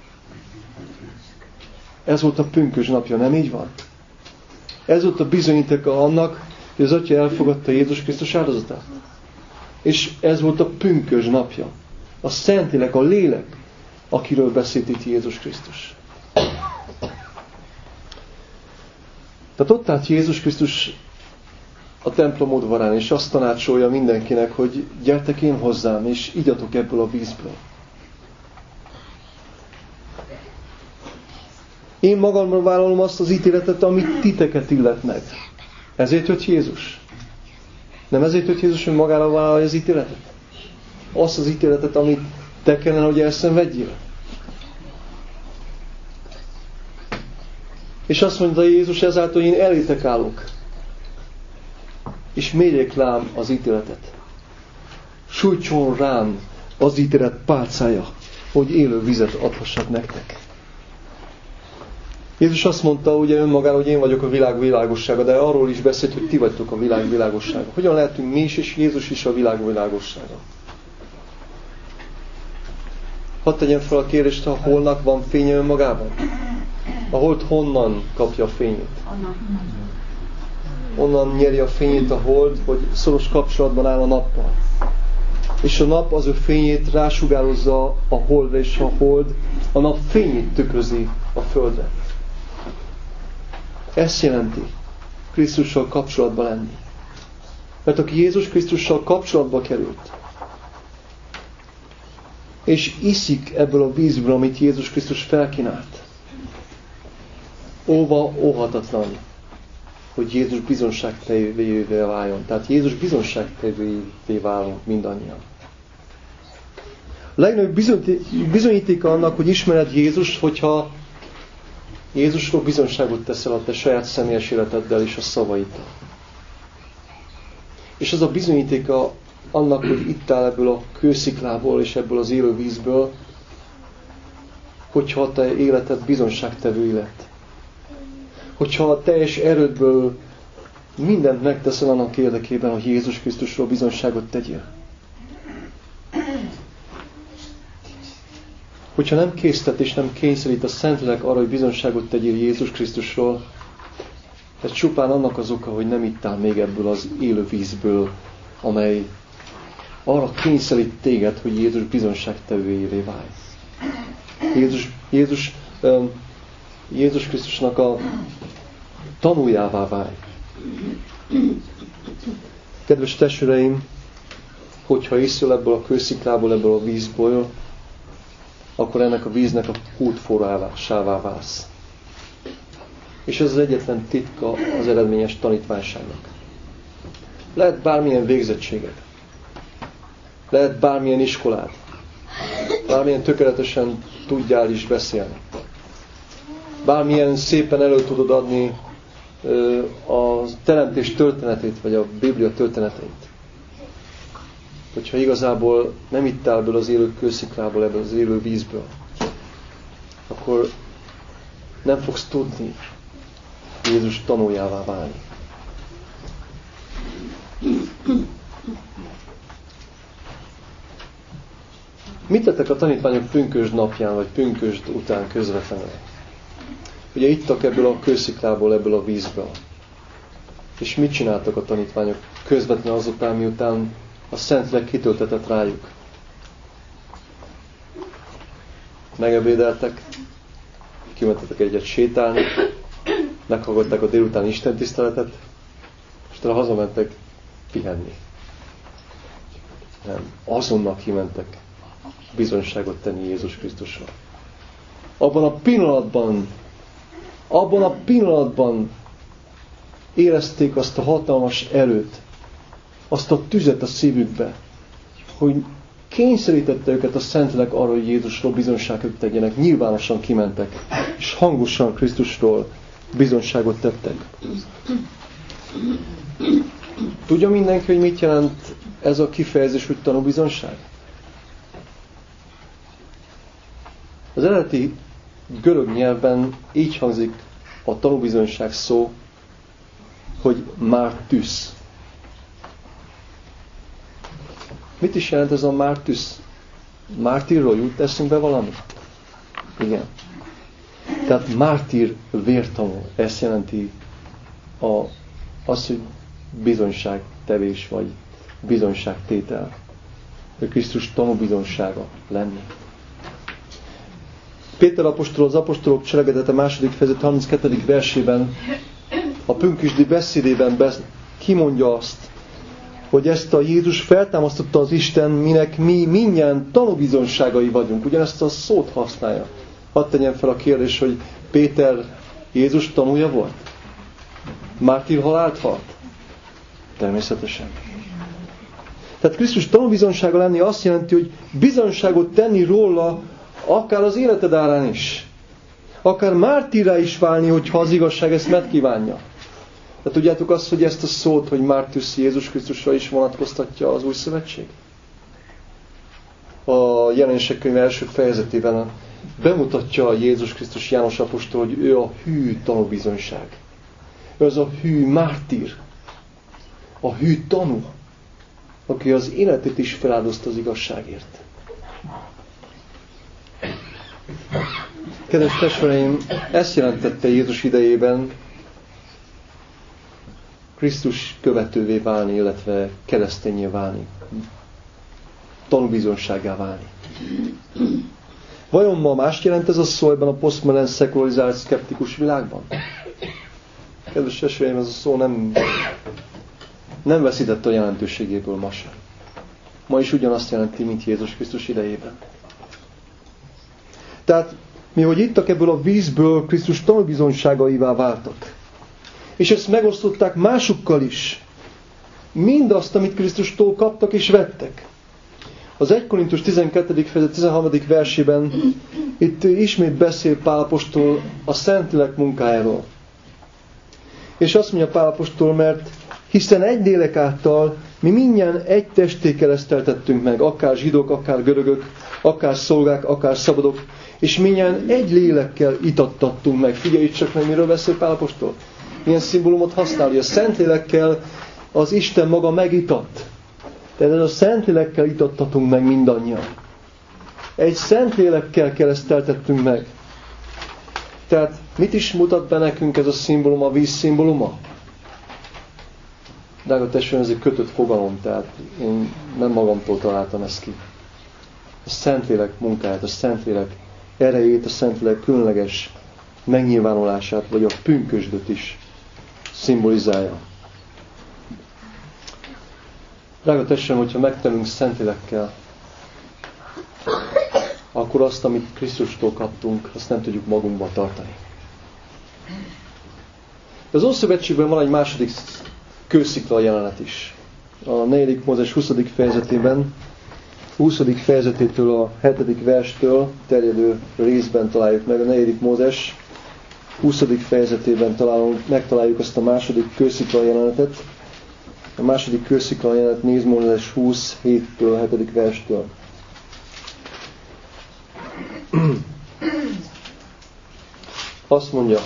Ez volt a pünkösd napja, nem így van? Ez volt a bizonyítéka annak, hogy az Atya elfogadta Jézus Krisztus áldozatát. És ez volt a pünkösd napja. A Szentlélek, a lélek, akiről beszélt itt Jézus Krisztus. Tehát ott állt Jézus Krisztus a templom udvarán, és azt tanácsolja mindenkinek, hogy gyertek én hozzám, és igyatok ebből a vízből. Én magamra vállalom azt az ítéletet, amit titeket illet meg. Ezért jött Jézus. Nem ezért jött Jézus, hogy magára vállalja az ítéletet? Azt az ítéletet, amit te kellene, hogy elszenvedjél. És azt mondta Jézus ezáltal, hogy én elétek állok. És mérjék rám az ítéletet. Sújtson rám az ítélet pálcája, hogy élő vizet adhassak nektek. Jézus azt mondta ugye önmagára, hogy én vagyok a világ világossága, de arról is beszélt, hogy ti vagytok a világ világossága. Hogyan lehetünk mi is, és Jézus is a világ világossága? Hadd tegyem fel a kérdést, ha a holnak van fénye önmagában? A hold honnan kapja a fényét? Onnan nyeri a fényét a hold, hogy szoros kapcsolatban áll a nappal. És a nap az ő fényét rásugározza a holdra, és a hold a nap fényét tükrözi a földre. Ezt jelenti Krisztussal kapcsolatba lenni. Mert aki Jézus Krisztussal kapcsolatba került, és iszik ebből a vízből, amit Jézus Krisztus felkínált, óhatatlan, hogy Jézus bizonságtevővé váljon. Tehát Jézus bizonságtevővé válunk mindannyian. A legnagyobb bizonyítéka annak, hogy ismered Jézust, hogyha Jézusról bizonyságot teszel a te saját személyes életeddel és a szavaiddal. És az a bizonyítéka annak, hogy itt áll ebből a kősziklából és ebből az élő vízből, hogyha a te életed bizonyságtevő lett. Hogyha a teljes erődből mindent megteszel annak érdekében, hogy Jézus Krisztusról bizonyságot tegyél. Hogyha nem késztet és nem kényszerít a Szentlélek arra, hogy bizonyságot tegyél Jézus Krisztusról, ez csupán annak az oka, hogy nem ittál még ebből az élő vízből, amely arra kényszerít téged, hogy Jézus bizonyságtevőjévé válj. Jézus Krisztusnak a tanuljává válj. Kedves testvéreim, hogyha iszol ebből a kősziklából, ebből a vízből, akkor ennek a víznek a kútforrásává válsz. És ez az egyetlen titka az eredményes tanítványságnak. Lehet bármilyen végzettséged, lehet bármilyen iskolád, bármilyen tökéletesen tudjál is beszélni, bármilyen szépen elő tudod adni a teremtés történetét, vagy a Biblia történeteit. Hogyha igazából nem ittál ebből az élő kősziklából, ebből az élő vízből, akkor nem fogsz tudni Jézus tanuljává válni. Mit tettek a tanítványok pünkösd napján, vagy pünkösd után közvetlenül? Ugye ittak ebből a kősziklából, ebből a vízből. És mit csináltak a tanítványok közvetlenül azután, miután a Szentlélek kitöltetett rájuk? megebédeltek, kimentetek egyet sétálni, meghallgatták a délutáni istentiszteletet, és utána hazamentek pihenni. Nem, azonnal kimentek bizonyságot tenni Jézus Krisztusról. Abban a pillanatban érezték azt a hatalmas erőt, azt a tüzet a szívükbe, hogy kényszerítette őket a Szentlélek arra, hogy Jézusról bizonyságot tegyenek. Nyilvánosan kimentek, és hangosan Krisztusról bizonyságot tettek. Tudja mindenki, hogy mit jelent ez a kifejezés, hogy tanúbizonyság? Az eredeti görög nyelvben így hangzik a tanúbizonyság szó, hogy mártüsz. Mit is jelent ez a mártüsz? Mártírról jut eszünkbe valami? Igen. Tehát mártír vértanú. Ezt jelenti az, hogy bizonyságtevés vagy bizonyságtétel. Hogy Krisztus tanúbizonysága lenni. Péter apostol az apostolok cselekedete 2. fejezet 32. versében a pünkösdi beszédében kimondja azt, hogy ezt a Jézus feltámasztotta az Isten, minek mi mindjárt tanúbizonyságai vagyunk. Ugyanezt a szót használja. Hadd tegyen fel a kérdés, hogy Péter Jézus tanúja volt? Mártír halált halt? Természetesen. Tehát Krisztus tanúbizonysága lenni azt jelenti, hogy bizonyságot tenni róla, akár az életed árán is. Akár mártírrá is válni, hogyha az igazság ezt megkívánja. De tudjátok azt, hogy ezt a szót, hogy mártüsz Jézus Krisztusra is vonatkoztatja az Új Szövetség? A Jelenések könyve első fejezetében bemutatja a Jézus Krisztus János apostol, hogy ő a hű tanúbizonyság. Ő az a hű mártír. A hű tanú, aki az életét is feláldozta az igazságért. Kedves testvéreim, ezt jelentette Jézus idejében Krisztus követővé válni, illetve keresztényé válni. Tanúbizonysággá válni. Vajon ma mást jelent ez a szó ebben a posztmodern, szekularizált, szkeptikus világban? Kedves testvéreim, ez a szó nem veszített a jelentőségéből ma sem. Ma is ugyanazt jelenti, mint Jézus Krisztus idejében. Tehát, mihogy ittak ebből a vízből, Krisztus tanúbizonyságaivá váltak. És ezt megosztották másukkal is. Mindazt, amit Krisztustól kaptak és vettek. Az 1 Korintus 12. fejezet 13. versében itt ismét beszél Pál apostol a Szentlélek munkájáról. És azt mondja Pál apostol, mert hiszen egy lélek által mi mindjárt egy testé kereszteltettünk meg, akár zsidók, akár görögök, akár szolgák, akár szabadok, és mindjárt egy lélekkel itattattunk meg. Figyelj csak meg, miről beszél Pál apostol. Milyen szimbólumot használ, hogy a Szentlélekkel az Isten maga megitat. Tehát ez a Szentlélekkel itattatunk meg mindannyian. Egy Szentlélekkel kereszteltettünk meg. Tehát mit is mutat be nekünk ez a szimbólum, a víz szimbóluma? Drága testvérem, ez egy kötött fogalom, tehát én nem magamtól találtam ezt ki. A Szentlélek munkáját, a Szentlélek erejét, a Szentlélek különleges megnyilvánulását, vagy a pünkösdöt is szimbolizálja. Drága testvérem, hogyha megtelünk Szentlélekkel, akkor azt, amit Krisztustól kaptunk, azt nem tudjuk magunkba tartani. De az Ószövetségben van egy második kőszikla jelenet is. A 4. Mózes 20. fejezetében, 20. fejezetétől a 7. verstől terjedő részben találjuk meg a 4. Mózes 20. fejezetében megtaláljuk azt a második kőszikla jelenetet. A második kőszikla jelenet 4. Mózes 20. 7-től 7. verstől. Azt mondja,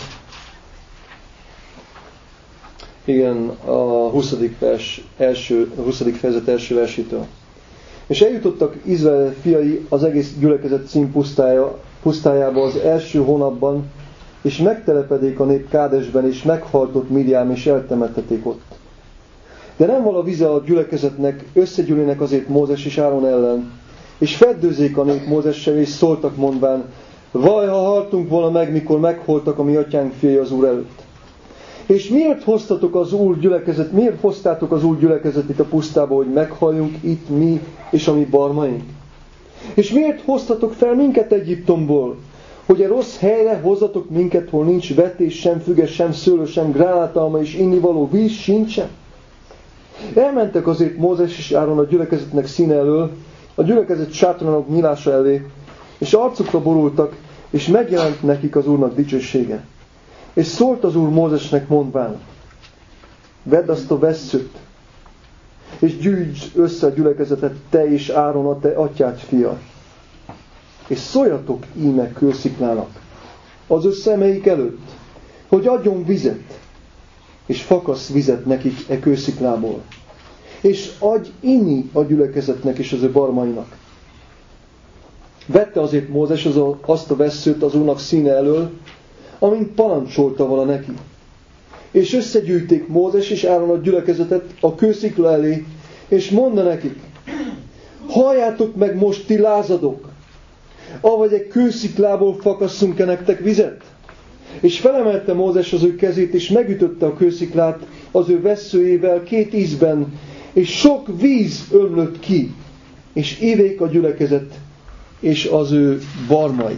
igen, a 20. fejezet első versétől. És eljutottak Izrael fiai az egész gyülekezet Cín pusztájába az első hónapban, és megtelepedék a nép Kádesben, és meghaltott Mirjám, és eltemettették ott. De nem val a vize a gyülekezetnek, összegyűlnének azért Mózes és Áron ellen, És feddőzzék a nép Mózessel, és szóltak mondván, vaj, ha haltunk volna meg, mikor megholtak a mi atyánk fiai az Úr előtt. És miért hoztátok az Úr gyülekezetét a pusztába, hogy meghalljunk itt mi és a mi barmaink? És miért hoztatok fel minket Egyiptomból, hogy a rossz helyre hozzatok minket, hol nincs vetés, sem füges, sem szőlő, sem gránátalma, és innivaló víz sincsen? Elmentek azért Mózes és Áron a gyülekezetnek színe elől, a gyülekezet sátranak nyilása elé, és arcukra borultak, és megjelent nekik az Úrnak dicsősége. És szólt az Úr Mózesnek mondván, vedd azt a vesszőt, és gyűjtsd össze a gyülekezetet, te és Áron, a te atyád fia. És szóljatok íme kősziklának az ő szemeik előtt, hogy adjon vizet, és fakasz vizet nekik e kősziklából. És adj inni a gyülekezetnek és az ő barmainak. Vette azért Mózes azt a vesszőt az Úrnak színe elől, amint parancsolta vala neki. És összegyűjték Mózes és Áron a gyülekezetet a kőszikla elé, és mondta nekik, halljátok meg most, ti lázadók, avagy egy kősziklából fakasszunk-e nektek vizet? És felemelte Mózes az ő kezét, és megütötte a kősziklát az ő vesszőjével 2 ízben, és sok víz ömlött ki, és évék a gyülekezet, és az ő barmai.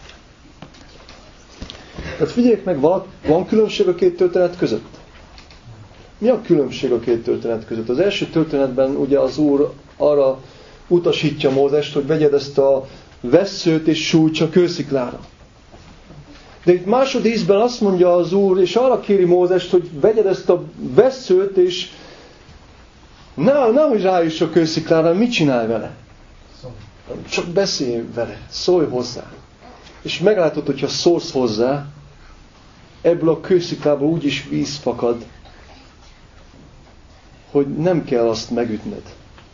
Tehát figyeljék meg, van különbség a 2 történet között? Mi a különbség a 2 történet között? Az első történetben ugye az Úr arra utasítja Mózest, hogy vegyed ezt a vesszőt és sújts a kősziklára. De itt másodízben azt mondja az Úr, és arra kéri Mózest, hogy vegyed ezt a vesszőt, és nehogy rájuss a kősziklára, mit csinálj vele? Csak beszélj vele, szólj hozzá. És meglátod, hogyha szólsz hozzá, ebből a kősziklából úgyis víz fakad, hogy nem kell azt megütned.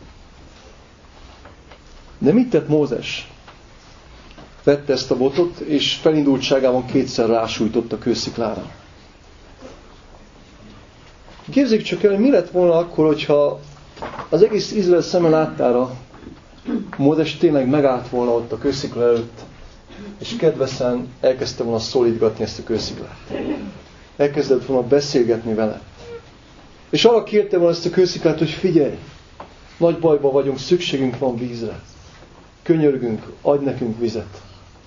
De mit tett Mózes? Vette ezt a botot, és felindultságában 2-szer rásújtott a kősziklára. Képzeljük csak el, mi lett volna akkor, hogyha az egész Izrael szeme láttára Mózes tényleg megállt volna ott a kőszikla előtt, és kedvesen elkezdte volna szólítgatni ezt a kősziklát. Elkezdett volna beszélgetni vele. És arra kérte volna ezt a kősziklát, hogy figyelj, nagy bajban vagyunk, szükségünk van vízre. Könyörgünk, adj nekünk vizet.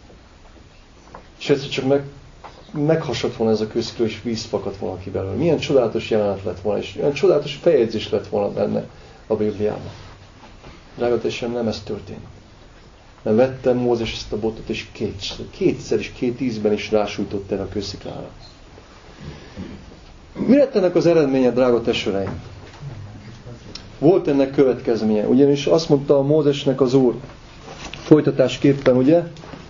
És egyszer csak meghasadt volna ez a kőszikla, és víz fakadt volna ki belőle. Milyen csodálatos jelenet lett volna, és milyen csodálatos feljegyzés lett volna benne a Bibliában. Drága testvérem, nem ez történt. Mert vettem Mózes ezt a botot, és kétszer és 2 ízben is rásújtott el a kősziklára. Mi lett ennek az eredménye, drága testvéreim? Volt ennek következménye, ugyanis azt mondta a Mózesnek az Úr, folytatásképpen, ugye?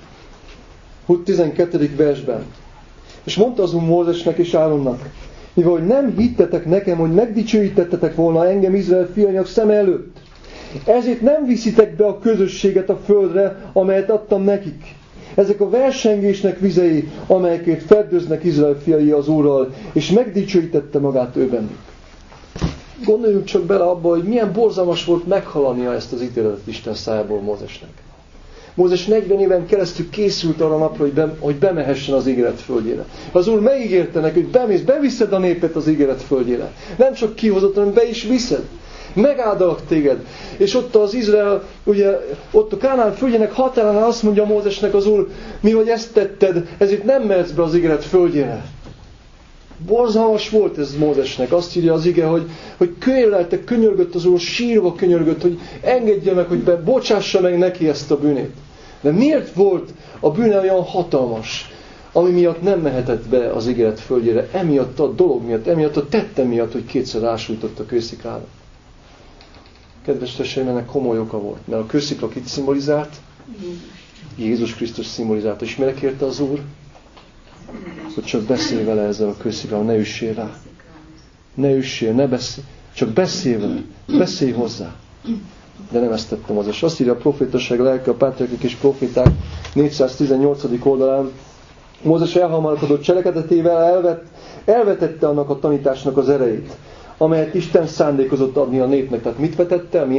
12. versben. És mondta az Úr Mózesnek és Áronnak, mivel hogy nem hittetek nekem, hogy megdicsőítettetek volna engem Izrael fiainak szem előtt, ezért nem viszitek be a közösséget a földre, amelyet adtam nekik. Ezek a versengésnek vizei, amelyekért feddőznek Izrael fiai az Úrral, és megdicsőítette magát ő bennük. Gondoljunk csak bele abba, hogy milyen borzalmas volt meghalania ezt az ítéletet Isten szájából Mózesnek. Mózes 40 éven keresztül készült arra napra, hogy bemehessen az ígéret földjére. Az Úr megígérte neki, hogy beviszed a népet az ígéret földjére. Nem csak kihozott, hanem be is viszed. Megáldalak téged. És ott az Izrael, ugye, ott a Kánaán földjének határánál azt mondja Mózesnek az Úr, mihogy ezt tetted, ezért nem mehetsz be az ígéret földjére. Borzalmas volt ez Mózesnek. Azt írja az ige, hogy könyörlelte, könyörgött az Úr, sírva könyörgött, hogy engedje meg, hogy bocsássa meg neki ezt a bűnét. De miért volt a bűne olyan hatalmas, ami miatt nem mehetett be az ígéret földjére? Emiatt a dolog miatt, emiatt a tette miatt, hogy 2-szer rásújtott a kősziklára. Kedves testvéreim, ennek komoly oka volt. Mert a kőszikla kit szimbolizált? Jézus Krisztus szimbolizált. És mire kérte az Úr? Hogy csak beszélj vele ezzel a kősziklával, ne üssél rá. Ne üssél, ne beszélj. Csak beszélj vele. Beszélj hozzá. De nem ezt tettem az. És azt írja a profétaság lelke, a pátriárkok és proféták 418. oldalán, Mózes elhamarkodott cselekedetével elvetette annak a tanításnak az erejét, amelyet Isten szándékozott adni a népnek. Tehát mit vetette?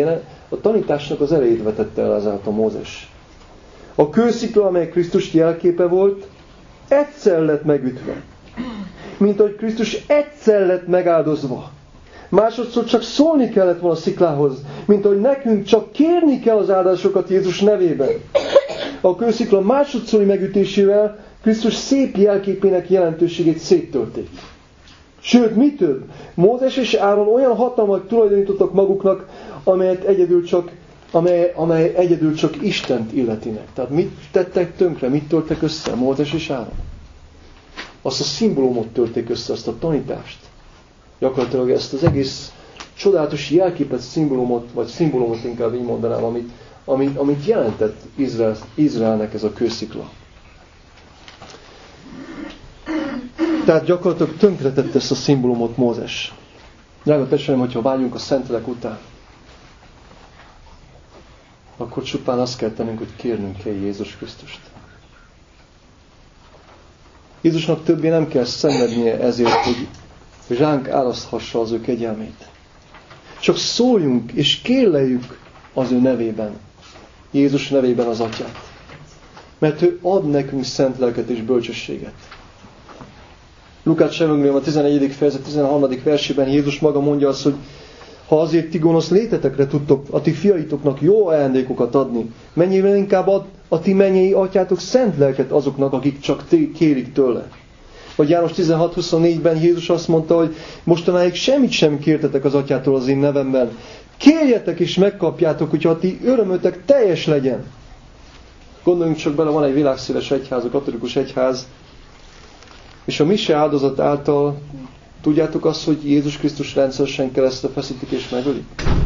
A tanításnak az erejét vetette el ezáltal Mózes. A kőszikla, amely Krisztus jelképe volt, egyszer lett megütve. Mint ahogy Krisztus egyszer lett megáldozva. Másodszor csak szólni kellett volna a sziklához, mint ahogy nekünk csak kérni kell az áldásokat Jézus nevében. A kőszikla másodszori megütésével Krisztus szép jelképének jelentőségét széttörték. Sőt, mi több, Mózes és Áron olyan hatalmat tulajdonítottak maguknak, amely egyedül csak Istent illetinek. Tehát mit tettek tönkre, mit törtek össze Mózes és Áron? Azt a szimbólumot törték össze, azt a tanítást. Gyakorlatilag ezt az egész csodálatos jelképet, szimbólumot inkább így mondanám, amit jelentett Izraelnek ez a kőszikla. Tehát gyakorlatilag tönkretette ezt a szimbólumot Mózes. Drága testvéreim, hogyha vágyunk a Szentlélek után, akkor csupán azt kell tennünk, hogy kérnünk kell Jézus Krisztust. Jézusnak többé nem kell szenvednie ezért, hogy ránk áraszthassa az ő kegyelmét. Csak szóljunk és kérleljük az ő nevében, Jézus nevében az Atyát. Mert ő ad nekünk szent lelket és bölcsességet. Lukács evangélium a 11. fejezet 13. versében Jézus maga mondja azt, hogy ha azért ti gonosz létetekre tudtok a ti fiaitoknak jó ajándékokat adni, mennyivel inkább ad a ti mennyei atyátok szent lelket azoknak, akik csak kérik tőle. Vagy János 16.24-ben Jézus azt mondta, hogy mostanáig semmit sem kértetek az atyától az én nevemben. Kérjetek és megkapjátok, hogyha a ti örömötek teljes legyen. Gondoljunk csak bele, van egy világszéles egyház, a katolikus egyház, és a mise áldozat által tudjátok azt, hogy Jézus Krisztus rendszeresen keresztre feszítik és megölik?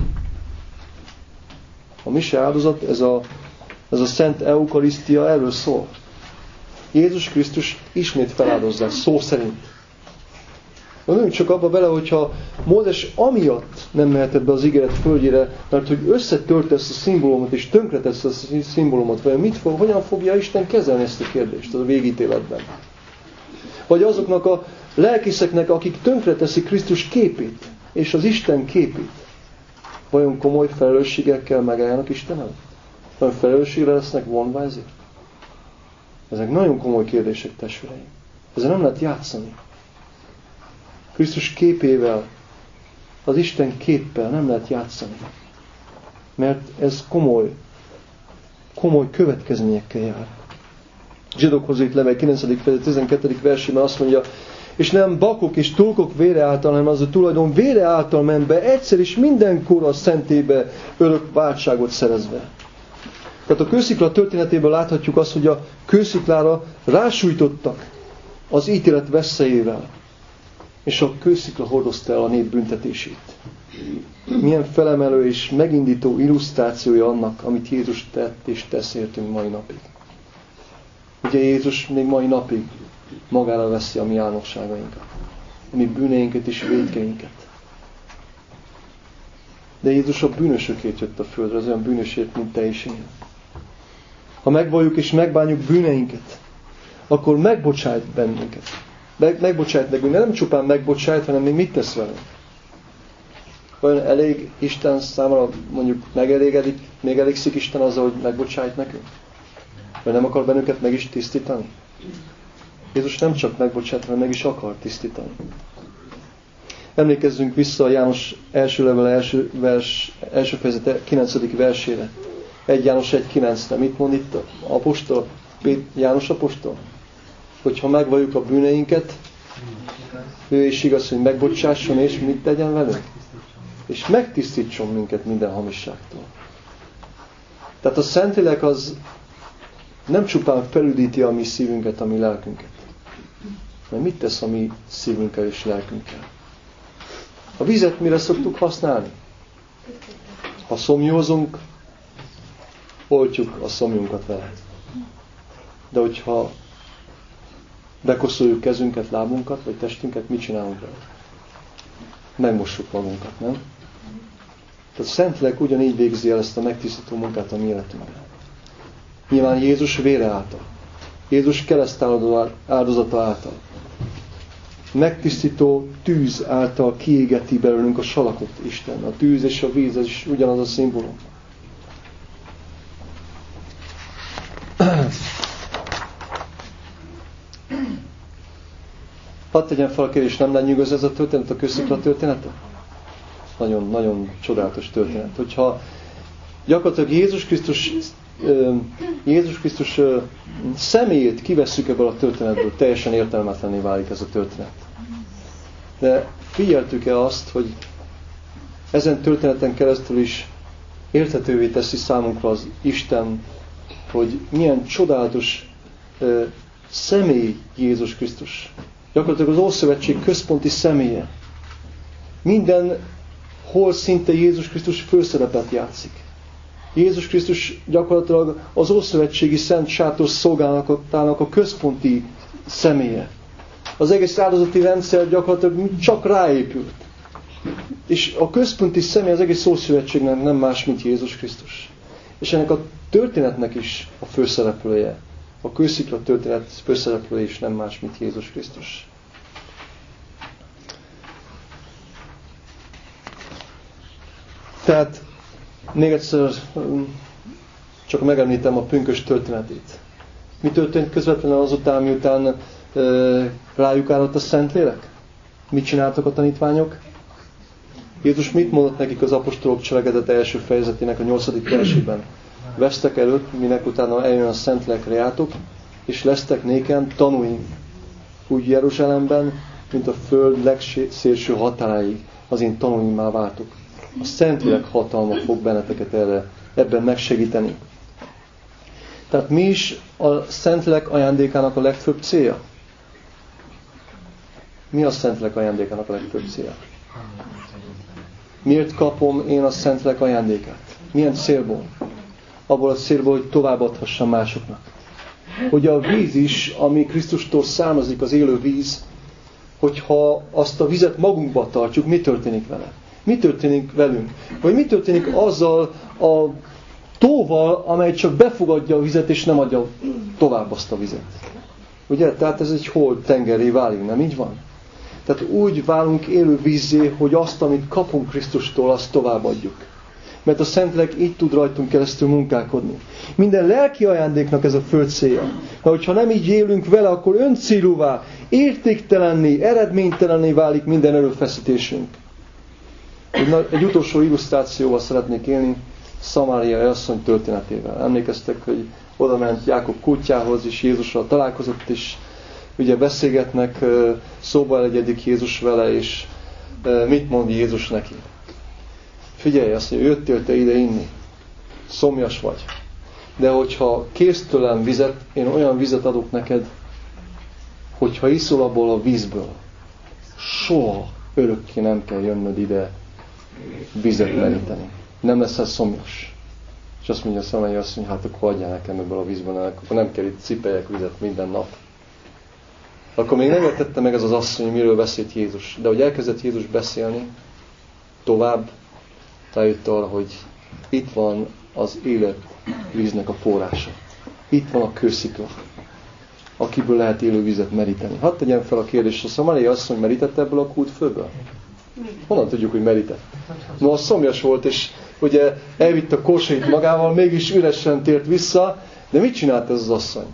A mise áldozat, ez a szent eukarisztia erről szól. Jézus Krisztus ismét feláldozzák, szó szerint. Gondoljunk csak abba bele, hogyha Mózes amiatt nem mehetett be az ígéret földjére, mert hogy összetörte ezt a szimbólumot és tönkretette ezt a szimbólumot, hogyan fogja Isten kezelni ezt a kérdést a végítéletben? Vagy azoknak a lelkészeknek, akik tönkreteszik Krisztus képét és az Isten képét, vajon komoly felelősségekkel megálljanak Isten előtt? Vajon felelősségre lesznek vonva ezért? Ezek nagyon komoly kérdések, testvéreim. Ezzel nem lehet játszani. Krisztus képével, az Isten képpel nem lehet játszani. Mert ez komoly következményekkel jár. Zsidókhoz írt levél 9. fejezet 12. versében azt mondja, és nem bakok és tulkok vére által, hanem az a tulajdon vére által ment be, egyszer is mindenkor a szentébe örök váltságot szerezve. Tehát a kőszikla történetéből láthatjuk azt, hogy a kősziklára rásújtottak az ítélet veszélyével, és a kőszikla hordozta el a nép büntetését. Milyen felemelő és megindító illusztrációja annak, amit Jézus tett és tesz értünk mai napig. Ugye Jézus még mai napig magára veszi a mi álnokságainkat, a mi bűneinket és vétkeinket. De Jézus a bűnösökért jött a földre, az olyan bűnösért, mint te és én. Ha megvalljuk és megbánjuk bűneinket, akkor megbocsájt bennünket. Megbocsájt nekünk, de nem csupán megbocsájt, hanem még mit tesz velünk? Vajon elég Isten számára, mondjuk még elégszik Isten azzal, hogy megbocsájt nekünk? Vagy nem akar bennünket meg is tisztítani? Jézus nem csak megbocsájt, hanem meg is akar tisztítani. Emlékezzünk vissza a János első levél első fejezet 9. versére. 1 János 1.9-re. Mit mond itt apostol? János apostol? Hogyha megvalljuk a bűneinket, ő is igaz, hogy megbocsásson, és mit tegyen velünk? És megtisztítson minket minden hamisságtól. Tehát a Szentlélek az nem csupán felüdíti a mi szívünket, a mi lelkünket. Mert mit tesz a mi szívünkkel és lelkünkkel? A vizet mire szoktuk használni? Ha szomjózunk, oltjuk a szomjunkat vele. De hogyha bekoszoljuk kezünket, lábunkat, vagy testünket, mit csinálunk vele? Megmossuk magunkat, nem? Tehát a Szentlélek ugyanígy végzi el ezt a megtisztító munkát a mi életünkben. Nyilván Jézus vére által. Jézus kereszt áldozata által. Megtisztító tűz által kiégeti belőlünk a salakot Isten. A tűz és a víz, ez is ugyanaz a szimbólum. Hadd tegyen fel a kérdést, nem lenyűgöz ez a történet, a kőszikla története? Nagyon, nagyon csodálatos történet. Hogyha gyakorlatilag Jézus Krisztus személyét kivesszük ebből a történetből, teljesen értelmetlenné válik ez a történet. De figyeltük-e azt, hogy ezen történeten keresztül is érthetővé teszi számunkra az Isten, hogy milyen csodálatos személy Jézus Krisztus. Gyakorlatilag az Ószövetség központi személye. Mindenhol szinte Jézus Krisztus főszerepet játszik. Jézus Krisztus gyakorlatilag az Ószövetségi Szent Sátor szolgálatának a központi személye. Az egész áldozati rendszer gyakorlatilag csak ráépült. És a központi személy az egész Ószövetségnek nem más, mint Jézus Krisztus. És ennek a történetnek is a főszereplője. A kőszikla történet főszereplője is nem más, mint Jézus Krisztus. Tehát még egyszer csak megemlítem a pünkösd történetét. Mi történt közvetlenül azután, miután rájuk állott a Szentlélek? Mit csináltak a tanítványok? Jézus mit mondott nekik az apostolok cselekedete első fejezetének a 8. versében? Vesztek előtt, minek utána eljön a Szentlélekre jártok, és lesztek nékem tanúim, úgy Jeruzsálemben, mint a föld legszélső határáig, az én tanúimmá váltok. A Szentlélek hatalma fog benneteket ebben megsegíteni. Tehát mi is a Szentlélek ajándékának a legfőbb célja? Mi a Szentlélek ajándékának a legfőbb célja? Miért kapom én a Szentlélek ajándékát? Milyen célból? Abból a célból, hogy továbbadhassam másoknak. Hogy a víz is, ami Krisztustól származik, az élő víz, hogyha azt a vizet magunkba tartjuk, mi történik vele? Mi történik velünk? Vagy mi történik azzal a tóval, amely csak befogadja a vizet, és nem adja tovább azt a vizet? Ugye? Tehát ez egy holt tengerré válik, nem így van? Tehát úgy válunk élő vízzé, hogy azt, amit kapunk Krisztustól, azt továbbadjuk. Mert a Szentlélek így tud rajtunk keresztül munkálkodni. Minden lelki ajándéknak ez a fő célja. De hogyha nem így élünk vele, akkor öncélúvá, értéktelenné, eredménytelenné válik minden erőfeszítésünk. Egy utolsó illusztrációval szeretnék élni, Szamáriai asszony történetével. Emlékeztek, hogy oda ment Jákob kutyához, és Jézussal találkozott, és ugye beszélgetnek, szóba egyedik Jézus vele, és mit mond Jézus neki? Figyelj, azt mondja, jöttél te ide inni, szomjas vagy. De hogyha kérsz tőlem vizet, én olyan vizet adok neked, hogyha iszol abból a vízből, soha örökké nem kell jönnöd ide vizet meríteni. Nem leszel szomjas. És azt mondja Szamáriai asszony, hát akkor adjál nekem ebből a vízből, akkor nem kell itt cipeljek vizet minden nap. Akkor még nem értette meg ez az asszony, miről beszélt Jézus. De hogy elkezdett Jézus beszélni, tovább rájött arra, hogy itt van az életvíznek a forrása. Itt van a kőszikla, akiből lehet élő vizet meríteni. Hadd tegyem fel a kérdést, a Szamáriai asszony merítette ebből a kútfőből? Honnan tudjuk, hogy merített? No, az szomjas volt, és ugye elvitte a korsait magával, mégis üresen tért vissza, de mit csinált ez az asszony?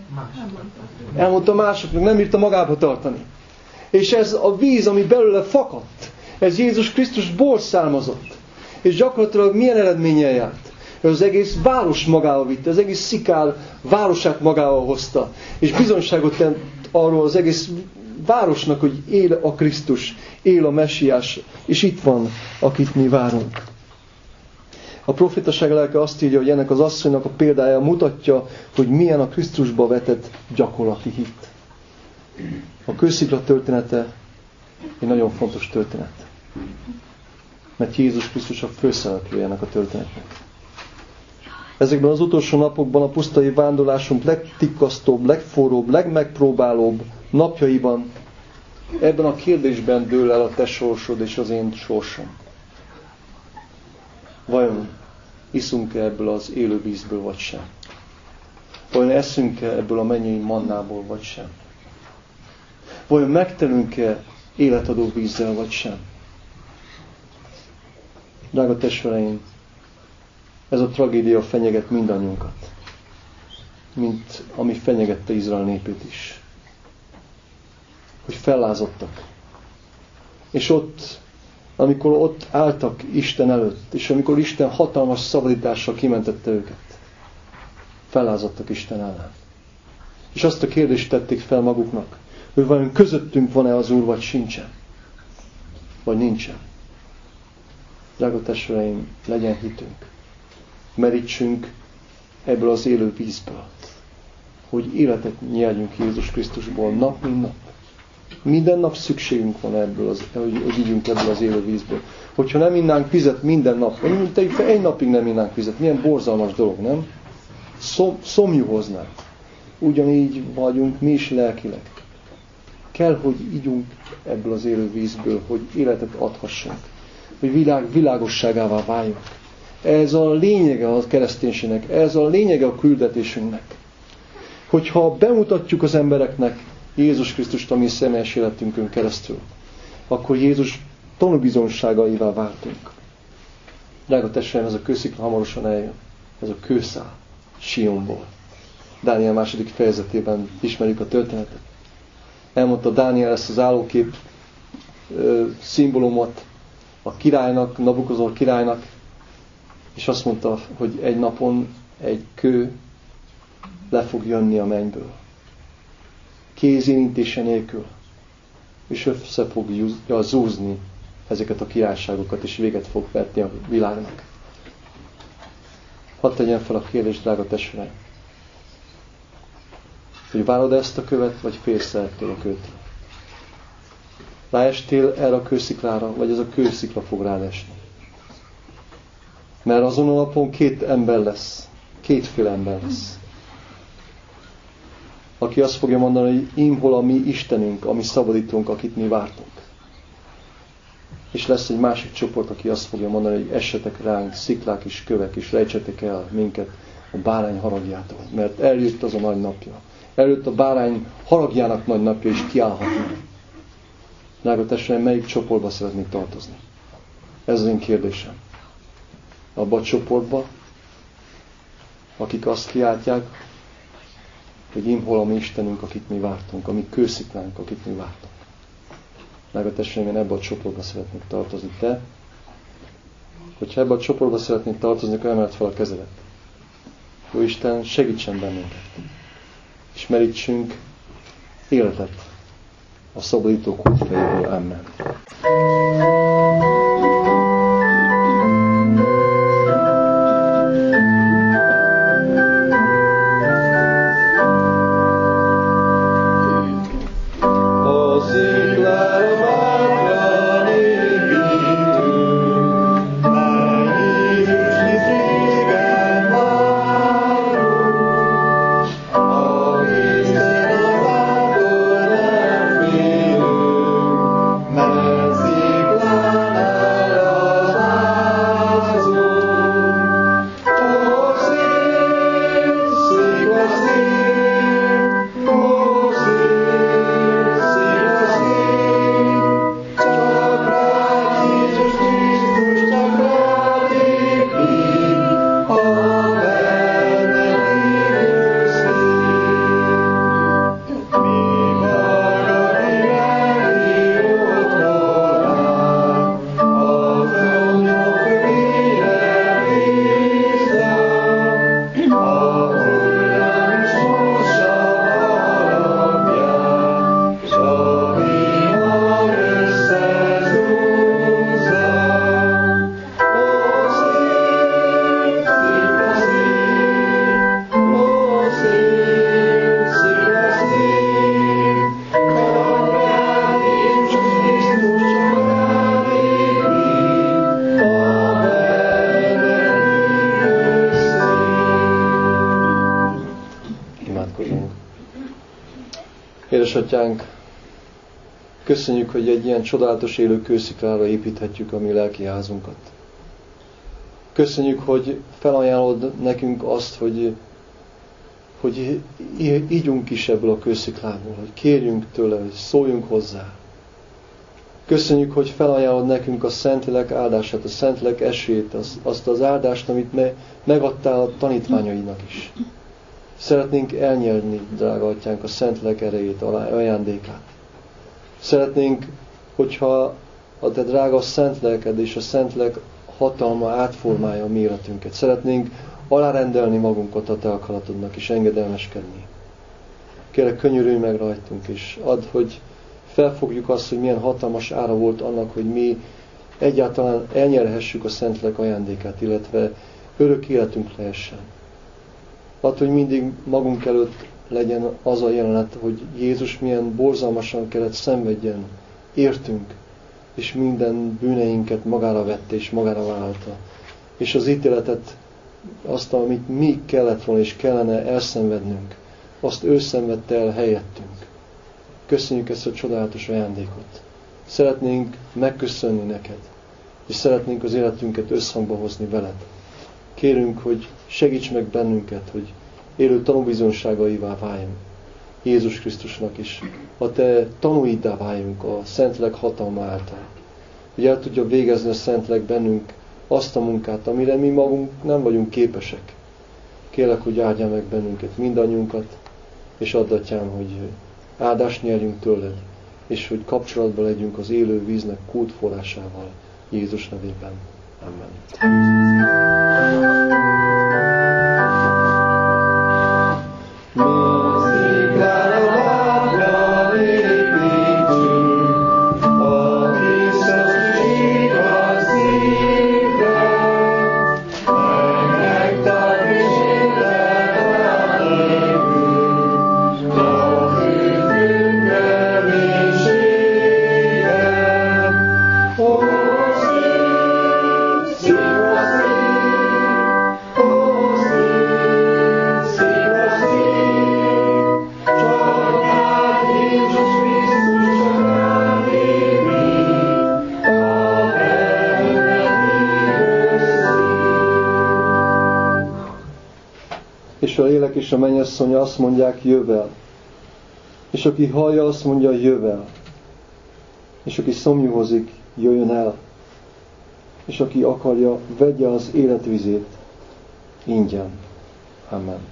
Elmondta másoknak, nem bírta magába tartani. És ez a víz, ami belőle fakadt, ez Jézus Krisztusból származott. És gyakorlatilag milyen eredménnyel járt? Az egész város magával vitte, az egész Szikár városát magával hozta. És bizonyságot tett arról az egész városnak, hogy él a Krisztus, él a Messiás, és itt van, akit mi várunk. A profétaság lelke azt írja, hogy ennek az asszonynak a példája mutatja, hogy milyen a Krisztusba vetett gyakorlati hit. A kőszikla története egy nagyon fontos történet. Mert Jézus Krisztus a főszereplője ennek a történetnek. Ezekben az utolsó napokban, a pusztai vándorlásunk legtikkasztóbb, legforróbb, legmegpróbálóbb napjaiban ebben a kérdésben dől el a te sorsod és az én sorsom. Vajon iszunk-e ebből az élő vízből, vagy sem? Vajon eszünk-e ebből a mennyei mannából, vagy sem? Vajon megtelünk-e életadó vízzel, vagy sem? Drága testvéreim, ez a tragédia fenyeget mindannyiunkat, mint ami fenyegette Izrael népét is. hogy fellázadtak. És ott, amikor ott álltak Isten előtt, és amikor Isten hatalmas szabadítással kimentette őket, fellázadtak Isten ellen. És azt a kérdést tették fel maguknak, hogy vajon közöttünk van-e az Úr, vagy sincsen? Vagy nincsen? Drága testvéreim, legyen hitünk. Merítsünk ebből az élő vízből, hogy életet nyerjünk Jézus Krisztusból nap, mint nap. Minden nap szükségünk van ebből, hogy ígyünk ebből az élő vízből. Hogyha nem innánk vizet minden nap, vagy egy napig nem innánk vizet, milyen borzalmas dolog, nem? Szomjú hoznánk. Ugyanígy vagyunk mi is lelkileg. Kell, hogy ígyunk ebből az élő vízből, hogy életet adhassunk. Hogy világosságává váljunk. Ez a lényege a kereszténységnek, ez a lényege a küldetésünknek. Hogyha bemutatjuk az embereknek Jézus Krisztust a mi személyes életünkön keresztül, akkor Jézus tanúbizonyságaivá váltunk. Drága testvéreim, ez a kőszikla hamarosan eljön. Ez a kőszál Sionból. Dániel 2. fejezetében ismerjük a történetet. Elmondta Dániel ezt az állókép szimbólumot a királynak, Nabukozor királynak, és azt mondta, hogy egy napon egy kő le fog jönni a mennyből. Kézérintése nélkül. És össze fogja zúzni ezeket a királyságokat, és véget fog vetni a világnak. Hadd tegyen fel a kérdést, drága testvéreim, hogy várod ezt a követ, vagy félsz ettől a kőtől? Ráestél erre a kősziklára, vagy ez a kőszikla fog rád esni? Mert azon a napon két ember lesz. Kétféle ember lesz. Aki azt fogja mondani, hogy imhol a mi Istenünk, a mi szabadítónk, akit mi vártunk. És lesz egy másik csoport, aki azt fogja mondani, hogy essetek ránk sziklák és kövek, és rejtsetek el minket a bárány haragjától. Mert eljött az a nagy napja. Eljött a bárány haragjának nagy napja, és kiállhatnak. Drága testvéreim, melyik csoportba szeretnék tartozni? Ez az én kérdésem. Abba a csoportba, akik azt kiáltják, hogy imhol a mi Istenünk, akit mi vártunk, a mi kősziklánk, akit mi vártunk. Drága testvéreim, én ebbe a csoportba szeretnék tartozni. Te, hogyha ebbe a csoportba szeretnék tartozni, akkor emeld fel a kezedet. Jó Isten, segítsen bennünket. És merítsünk életet a szabadítók útjaiből. Amen. Édesatyánk, köszönjük, hogy egy ilyen csodálatos élő kősziklára építhetjük a mi lelki házunkat. Köszönjük, hogy felajánlod nekünk azt, hogy ígyunk is ebből a kősziklából, hogy kérjünk tőle, hogy szóljunk hozzá. Köszönjük, hogy felajánlod nekünk a Szentlélek áldását, a Szentlélek esélyt, azt az áldást, amit megadtál a tanítványainak is. Szeretnénk elnyerni, drága atyánk, a Szentlélek erejét, ajándékát. Szeretnénk, hogyha a te drága szent lelked és a szent lelk hatalma átformálja a mi életünket. Szeretnénk alárendelni magunkat a te akaratodnak és engedelmeskedni. Kérlek, könyörülj meg rajtunk, és add, hogy felfogjuk azt, hogy milyen hatalmas ára volt annak, hogy mi egyáltalán elnyerhessük a Szentlélek ajándékát, illetve örök életünk lehessen. Add, hogy mindig magunk előtt legyen az a jelenet, hogy Jézus milyen borzalmasan kellett szenvedjen, értünk, és minden bűneinket magára vette és magára vállalta. És az ítéletet, azt, amit mi kellett volna és kellene elszenvednünk, azt ő szenvedte el helyettünk. Köszönjük ezt a csodálatos ajándékot. Szeretnénk megköszönni neked, és szeretnénk az életünket összhangba hozni veled. Kérünk, hogy segíts meg bennünket, hogy élő tanúbizonyságaivá váljunk Jézus Krisztusnak is. A te tanúiddá váljunk a Szentlélek hatalma által. Hogy el tudja végezni a Szentlélek bennünk azt a munkát, amire mi magunk nem vagyunk képesek. Kérlek, hogy áldjál meg bennünket, mindannyiunkat, és add, Atyám, hogy áldást nyerjünk tőled, és hogy kapcsolatban legyünk az élő víznek kútforrásával Jézus nevében. Amen. És a lélek és a mennyasszony azt mondják, jövel. És aki hallja, azt mondja, jövel. És aki szomjúhozik, jöjjön el. És aki akarja, vegye az életvizét ingyen. Amen.